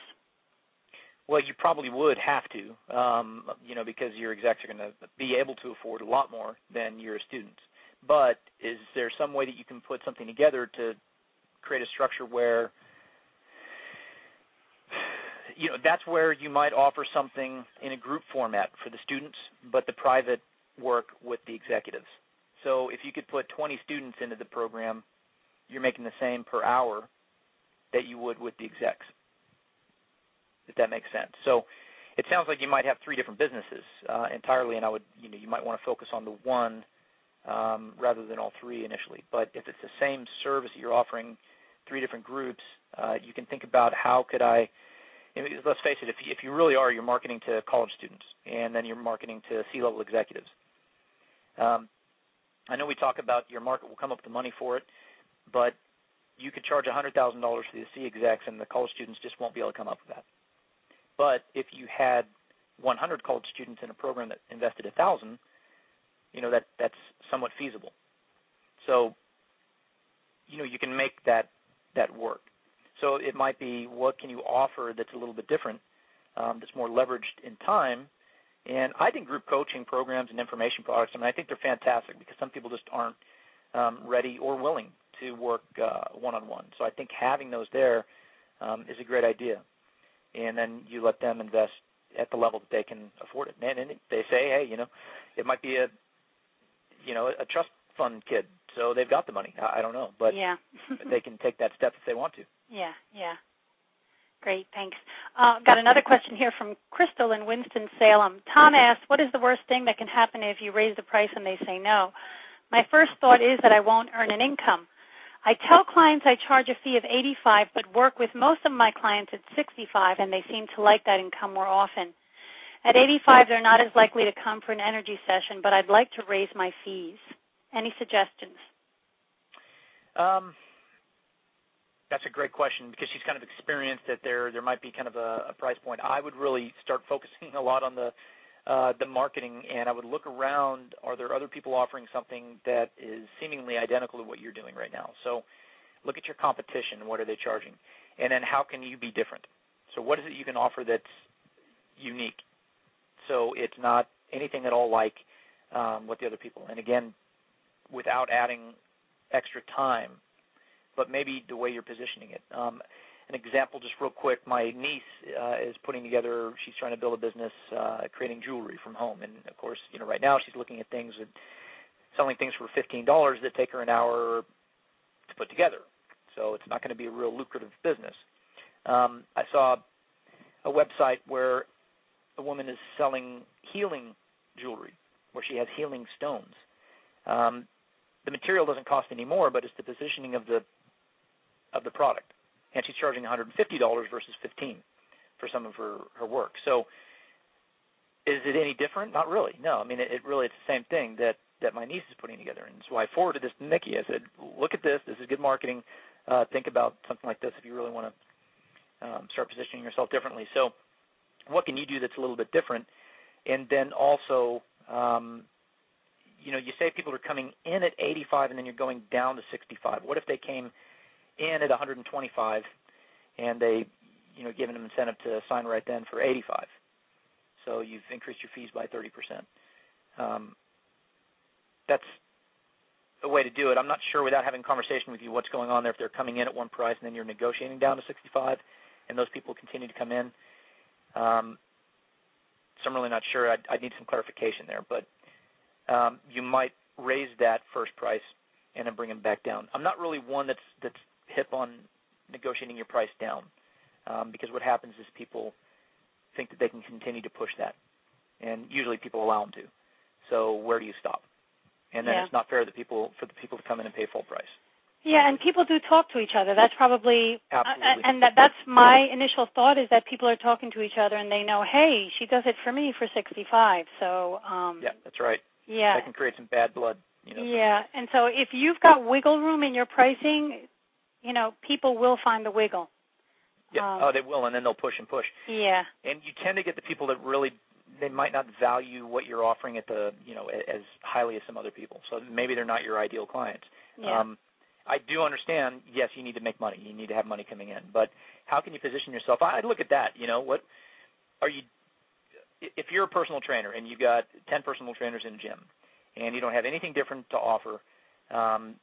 B: Well, you probably would have to, um, you know, because your execs are going to be able to afford a lot more than your students. But is there some way that you can put something together to create a structure where, you know, that's where you might offer something in a group format for the students, but the private work with the executives. So if you could put twenty students into the program, you're making the same per hour that you would with the execs, if that makes sense. So it sounds like you might have three different businesses uh, entirely, and I would, you know, you might want to focus on the one um, rather than all three initially. But if it's the same service that you're offering three different groups, uh, you can think about how could I, I mean, let's face it, if you, if you really are, you're marketing to college students, and then you're marketing to C-level executives. Um, I know we talk about your market will come up with the money for it, but you could charge one hundred thousand dollars for the C execs, and the college students just won't be able to come up with that. But if you had one hundred college students in a program that invested one thousand dollars, you know, that that's somewhat feasible. So, you know, you can make that that work. So it might be, what can you offer that's a little bit different, um, that's more leveraged in time? And I think group coaching programs and information products, I mean, I think they're fantastic because some people just aren't um, ready or willing to work uh, one-on-one. So I think having those there um, is a great idea. And then you let them invest at the level that they can afford it. And, and they say, hey, you know, it might be a, you know, a trust fund kid, so they've got the money. I, I don't know, but
A: yeah.
B: they can take that step if they want to.
A: Yeah, yeah. Great, thanks. Uh, got another question here from Crystal in Winston-Salem. Tom asked, what is the worst thing that can happen if you raise the price and they say no? My first thought is that I won't earn an income. I tell clients I charge a fee of eighty-five dollars, but work with most of my clients at sixty-five dollars, and they seem to like that and come more often. At eighty-five dollars, they're not as likely to come for an energy session, but I'd like to raise my fees. Any suggestions?
B: Um, that's a great question because she's kind of experienced that there there might be kind of a, a price point. I would really start focusing a lot on the uh, the marketing, and I would look around. Are there other people offering something that is seemingly identical to what you're doing right now? So look at your competition. What are they charging? And then how can you be different? So what is it you can offer that's unique? So it's not anything at all like um, what the other people. And again, without adding extra time, but maybe the way you're positioning it. Um, an example, just real quick. My niece uh, is putting together. She's trying to build a business, uh, creating jewelry from home, and of course, you know, right now she's looking at things with selling things for fifteen dollars that take her an hour to put together. So it's not going to be a real lucrative business. Um, I saw a website where a woman is selling healing jewelry, where she has healing stones. Um, the material doesn't cost any more, but it's the positioning of the of the product, and she's charging one hundred fifty dollars versus fifteen dollars for some of her, her work. So is it any different? Not really. No, I mean, it, it really it's the same thing that, that my niece is putting together. And so I forwarded this to Nikki. I said, look at this. This is good marketing. Uh, think about something like this if you really want to um, start positioning yourself differently. So what can you do that's a little bit different? And then also, um, you know, you say people are coming in at eighty-five and then you're going down to sixty-five. What if they came in at one hundred twenty-five and they, you know, given them incentive to sign right then for eighty-five? So you've increased your fees by thirty percent. Um, that's a way to do it. I'm not sure without having a conversation with you what's going on there if they're coming in at one price and then you're negotiating down to sixty-five and those people continue to come in. Um, so I'm really not sure. I'd, I'd need some clarification there. But um, you might raise that first price and then bring them back down. I'm not really one that's, that's hip on negotiating your price down um, because what happens is people think that they can continue to push that, and usually people allow them to. So where do you stop? And then
A: yeah.
B: it's not fair that people for the people to come in and pay full price.
A: Yeah, and people do talk to each other. That's probably,
B: Absolutely.
A: Uh, and that, that's my initial thought is that people are talking to each other and they know, hey, she does it for me for sixty-five. So um,
B: yeah, that's right.
A: Yeah,
B: that can create some bad blood. You know,
A: yeah, and so if you've got wiggle room in your pricing, you know, people will find the wiggle.
B: Yeah, um, oh, they will, and then they'll push and push.
A: Yeah,
B: and you tend to get the people that really they might not value what you're offering at the you know as highly as some other people. So maybe they're not your ideal clients.
A: Yeah.
B: Um, I do understand. Yes, you need to make money. You need to have money coming in. But how can you position yourself? I look at that. You know, what are you? If you're a personal trainer and you've got ten personal trainers in a gym, and you don't have anything different to offer, um,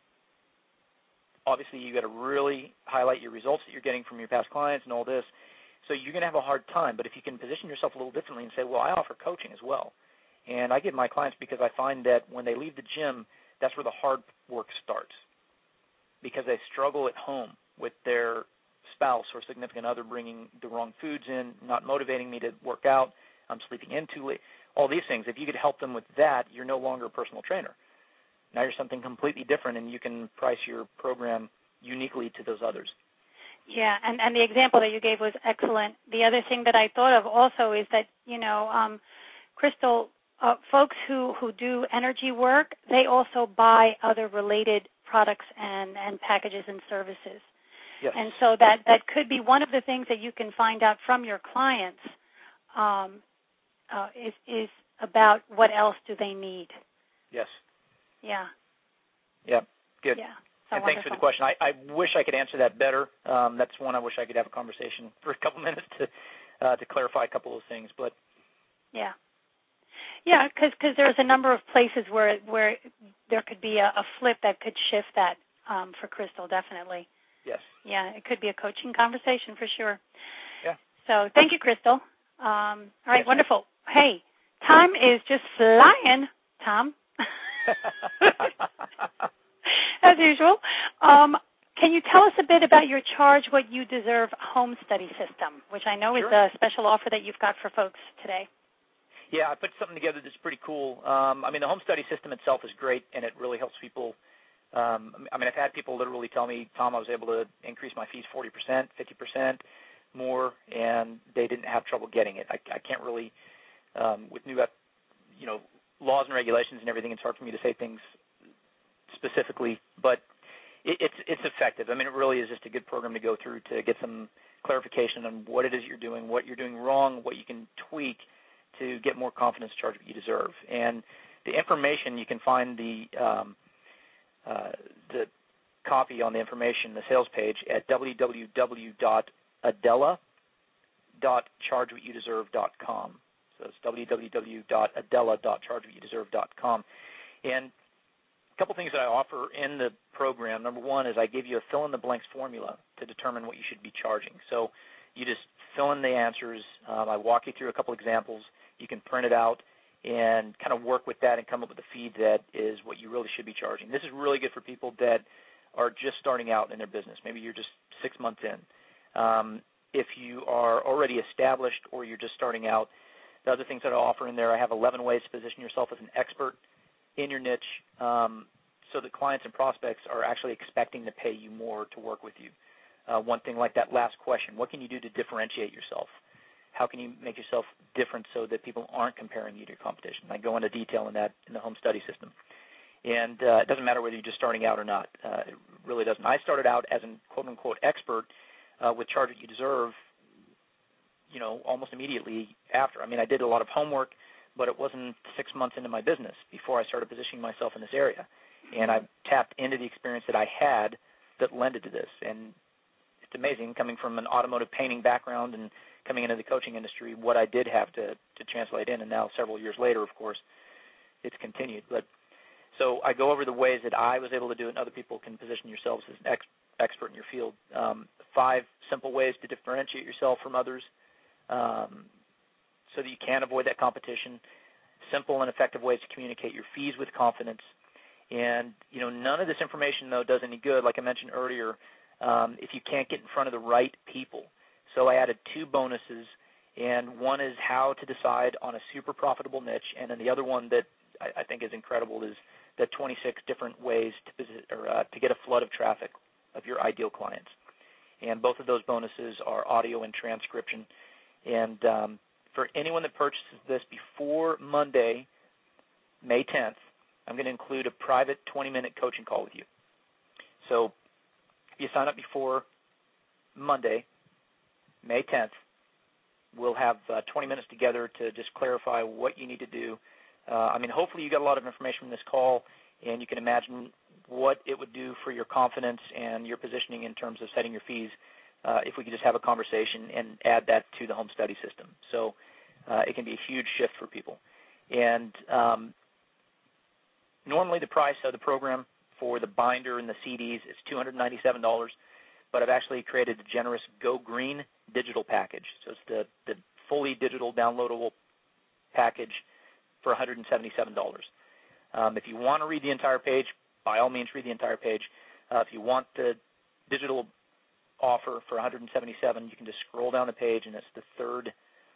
B: obviously you got to really highlight your results that you're getting from your past clients and all this. So you're going to have a hard time. But if you can position yourself a little differently and say, well, I offer coaching as well, and I give my clients because I find that when they leave the gym, that's where the hard work starts, because they struggle at home with their spouse or significant other bringing the wrong foods in, not motivating me to work out, I'm sleeping in too late, all these things. If you could help them with that, you're no longer a personal trainer. Now you're something completely different, and you can price your program uniquely to those others.
A: Yeah, and, and the example that you gave was excellent. The other thing that I thought of also is that, you know, um, Crystal, uh, folks who, who do energy work, they also buy other related products and, and packages and services.
B: Yes.
A: And so that, that could be one of the things that you can find out from your clients um, uh, is, is about what else do they need.
B: Yes.
A: Yeah.
B: Yeah, good.
A: Yeah.
B: and
A: So
B: thanks
A: wonderful.
B: for the question. I, I wish I could answer that better. Um, that's one I wish I could have a conversation for a couple minutes to uh, to clarify a couple of those things. But
A: yeah, yeah, because because there's a number of places where where there could be a, a flip that could shift that um, for Crystal. Definitely.
B: Yes.
A: Yeah, it could be a coaching conversation for sure.
B: Yeah.
A: So thank you, Crystal. Um, all right,
B: yes,
A: wonderful. Hey, time is just flying, Tom. As usual. Um, can you tell us a bit about your Charge What You Deserve home study system, which I know
B: sure.
A: is a special offer that you've got for folks today?
B: Yeah, I put something together that's pretty cool. Um, I mean, the home study system itself is great, and it really helps people. Um, I mean, I've had people literally tell me, Tom, I was able to increase my fees forty percent, fifty percent more, and they didn't have trouble getting it. I, I can't really, um, with new, you know, laws and regulations and everything, it's hard for me to say things specifically, but it, it's it's effective. I mean, it really is just a good program to go through to get some clarification on what it is you're doing, what you're doing wrong, what you can tweak to get more confidence to charge what you deserve. And the information, you can find the um, uh, the copy on the information, the sales page, at w w w dot adela dot charge what you deserve dot com. So it's w w w dot adela dot charge what you deserve dot com. And couple things that I offer in the program. Number one is I give you a fill-in-the-blanks formula to determine what you should be charging. So you just fill in the answers. Um, I walk you through a couple examples. You can print it out and kind of work with that and come up with a fee that is what you really should be charging. This is really good for people that are just starting out in their business. Maybe you're just six months in. Um, if you are already established or you're just starting out, the other things that I offer in there, I have eleven ways to position yourself as an expert in your niche, um, so that clients and prospects are actually expecting to pay you more to work with you. Uh, one thing like that last question, what can you do to differentiate yourself? How can you make yourself different so that people aren't comparing you to your competition? I go into detail in that in the home study system. And uh, it doesn't matter whether you're just starting out or not. Uh, it really doesn't. I started out as an quote-unquote expert uh, with Charge What You Deserve, you know, almost immediately after. I mean, I did a lot of homework, but it wasn't six months into my business before I started positioning myself in this area. And I tapped into the experience that I had that lended to this. And it's amazing, coming from an automotive painting background and coming into the coaching industry, what I did have to, to translate in. And now several years later, of course, it's continued. But so I go over the ways that I was able to do it, and other people can position yourselves as an ex- expert in your field. Um, five simple ways to differentiate yourself from others um, so that you can avoid that competition. Simple and effective ways to communicate your fees with confidence. And, you know, none of this information, though, does any good, like I mentioned earlier, um, if you can't get in front of the right people. So I added two bonuses, and one is how to decide on a super profitable niche, and then the other one that I, I think is incredible is the twenty-six different ways to, visit, or, uh, to get a flood of traffic of your ideal clients. And both of those bonuses are audio and transcription. And um, for anyone that purchases this before Monday, May tenth, I'm going to include a private twenty-minute coaching call with you. So if you sign up before Monday, May tenth, we'll have uh, twenty minutes together to just clarify what you need to do. Uh, I mean, hopefully you got a lot of information from this call, and you can imagine what it would do for your confidence and your positioning in terms of setting your fees uh, if we could just have a conversation and add that to the home study system. So uh, it can be a huge shift for people. And um, normally the price of the program for the binder and the C Ds is two hundred ninety-seven dollars, but I've actually created the generous Go Green digital package. So it's the, the fully digital downloadable package for one hundred seventy-seven dollars. Um, if you want to read the entire page, by all means read the entire page. Uh, if you want the digital offer for one hundred seventy-seven dollars, you can just scroll down the page, and it's the third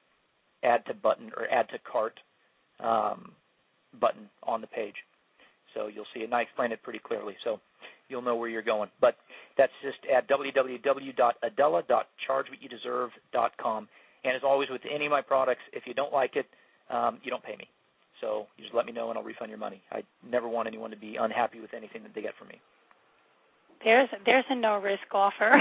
B: add to button or add to cart um, button on the page. So you'll see it, and I explain it pretty clearly, so you'll know where you're going. But that's just at w w w dot adela dot charge what you deserve dot com. And as always with any of my products, if you don't like it, um, you don't pay me. So you just let me know, and I'll refund your money. I never want anyone to be unhappy with anything that they get from me.
A: There's there's a no-risk offer.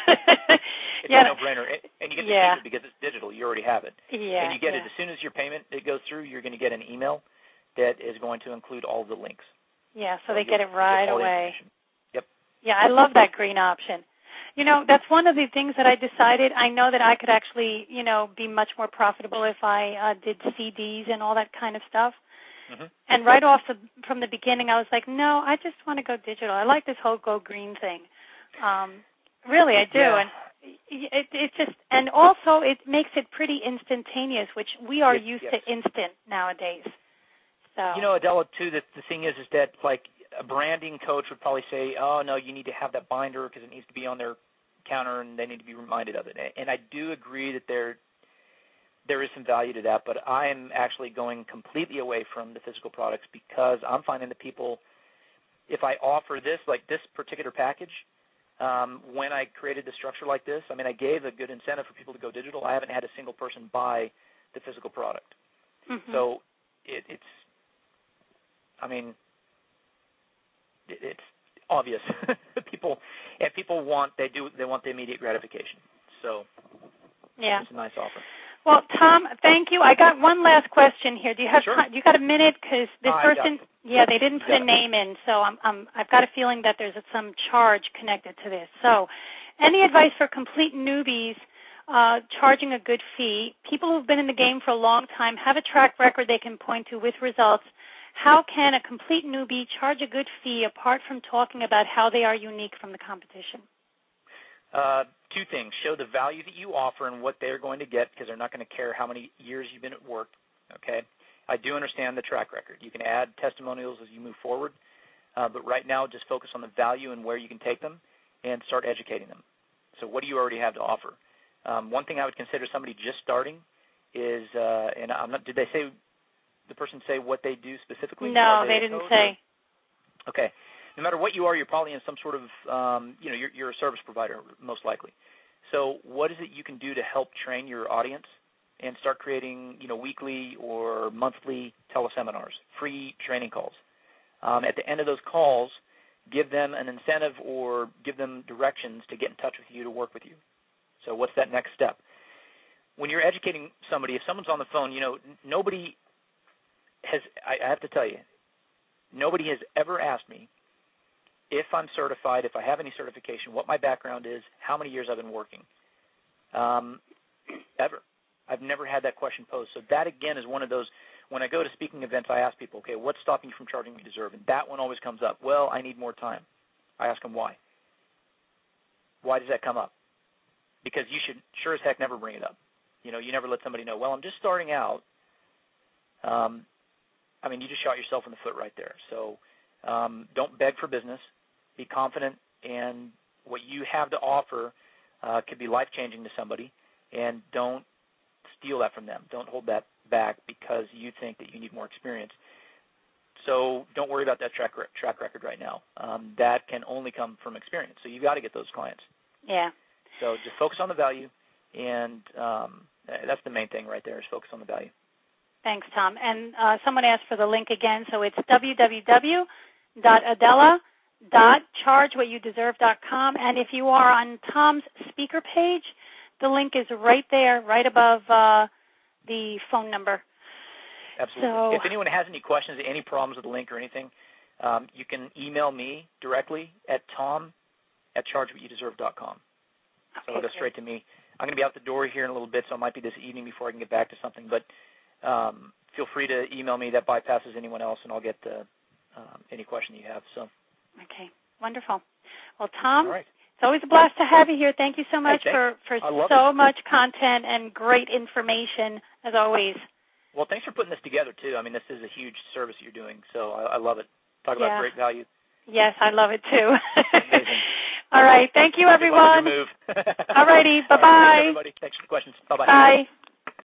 B: It's yeah. a no-brainer, and you get to
A: yeah.
B: keep it because it's digital. You already have it.
A: Yeah,
B: and you get
A: yeah.
B: it as soon as your payment it goes through, you're going to get an email that is going to include all the links.
A: Yeah, so, so they get it right
B: get
A: away.
B: Yep.
A: Yeah, I love that green option. You know, that's one of the things that I decided. I know that I could actually, you know, be much more profitable if I uh, did C Ds and all that kind of stuff.
B: Mm-hmm.
A: And right off the, from the beginning, I was like, no, I just want to go digital. I like this whole Go Green thing. Um, really, I do.
B: Yeah.
A: And it, it just, and also it makes it pretty instantaneous, which we are
B: yes,
A: used
B: yes.
A: to instant nowadays. So
B: you know, Adela, too, the, the thing is, is that like a branding coach would probably say, oh no, you need to have that binder because it needs to be on their counter and they need to be reminded of it. And I do agree that there. There is some value to that, but I am actually going completely away from the physical products because I'm finding that people, if I offer this, like this particular package, um, when I created the structure like this, I mean, I gave a good incentive for people to go digital. I haven't had a single person buy the physical product.
A: Mm-hmm.
B: So it, it's, I mean, it, it's obvious. people, and people want, they do, they want the immediate gratification. So
A: yeah.
B: It's a nice offer.
A: Well, Tom, thank you. I got one last question here. Do you have
B: sure.
A: time? You got a minute? Because this
B: uh,
A: person, yeah, they didn't put
B: got
A: a name in, so I'm, I'm, I've got a feeling that there's some charge connected to this. So, any advice for complete newbies uh, charging a good fee? People who've been in the game for a long time have a track record they can point to with results. how can a complete newbie charge a good fee apart from talking about how they are unique from the competition?
B: Uh, two things. Show the value that you offer and what they're going to get, because they're not going to care how many years you've been at work, okay? I do understand the track record. You can add testimonials as you move forward, uh, but right now just focus on the value and where you can take them and start educating them. So what do you already have to offer? Um, one thing I would consider somebody just starting is, uh, and I'm not, did they say, the person say what they do specifically?
A: No, they, they didn't say.
B: Or? Okay. No matter what you are, you're probably in some sort of, um, you know, you're, you're a service provider, most likely. So what is it you can do to help train your audience and start creating, you know, weekly or monthly teleseminars, free training calls? Um, at the end of those calls, give them an incentive or give them directions to get in touch with you to work with you. So what's that next step? When you're educating somebody, if someone's on the phone, you know, n- nobody has, I, I have to tell you, nobody has ever asked me if I'm certified, if I have any certification, what my background is, how many years I've been working, um, ever. I've never had that question posed. So that, again, is one of those, when I go to speaking events, I ask people, okay, what's stopping you from charging what you deserve? And that one always comes up. Well, I need more time. I ask them why. Why does that come up? Because you should sure as heck never bring it up. You know, you never let somebody know, well, I'm just starting out. Um, I mean, you just shot yourself in the foot right there. So um, don't beg for business. Be confident, and what you have to offer uh, could be life-changing to somebody, and don't steal that from them. Don't hold that back because you think that you need more experience. So don't worry about that track, track record right now. Um, that can only come from experience. So you've got to get those clients.
A: Yeah.
B: So just focus on the value, and um, that's the main thing right there is focus on the value.
A: Thanks, Tom. And uh, someone asked for the link again, so it's w w w dot adela dot charge what you deserve dot com. And if you are on Tom's speaker page, the link is right there, right above uh, the phone number.
B: Absolutely.
A: So,
B: if anyone has any questions, any problems with the link or anything, um, you can email me directly at tom at charge what you deserve dot com.
A: Okay,
B: so it'll go straight to me. I'm going to be out the door here in a little bit, so it might be this evening before I can get back to something. But um, feel free to email me. That bypasses anyone else, and I'll get the, um, any question you have. So.
A: Okay, wonderful. Well, Tom,
B: right.
A: It's always a blast to have you here. Thank you so much
B: hey,
A: for, for
B: it.
A: so much content and great information, as always.
B: Well, thanks for putting this together, too. I mean, this is a huge service you're doing, so I, I love it. Talk
A: yeah.
B: about great value.
A: Yes, I love it, too.
B: Amazing.
A: All right, thank you, everyone.
B: Good luck with your move.
A: All righty, bye-bye.
B: All right, everybody. Thanks for the questions. Bye-bye.
A: Bye.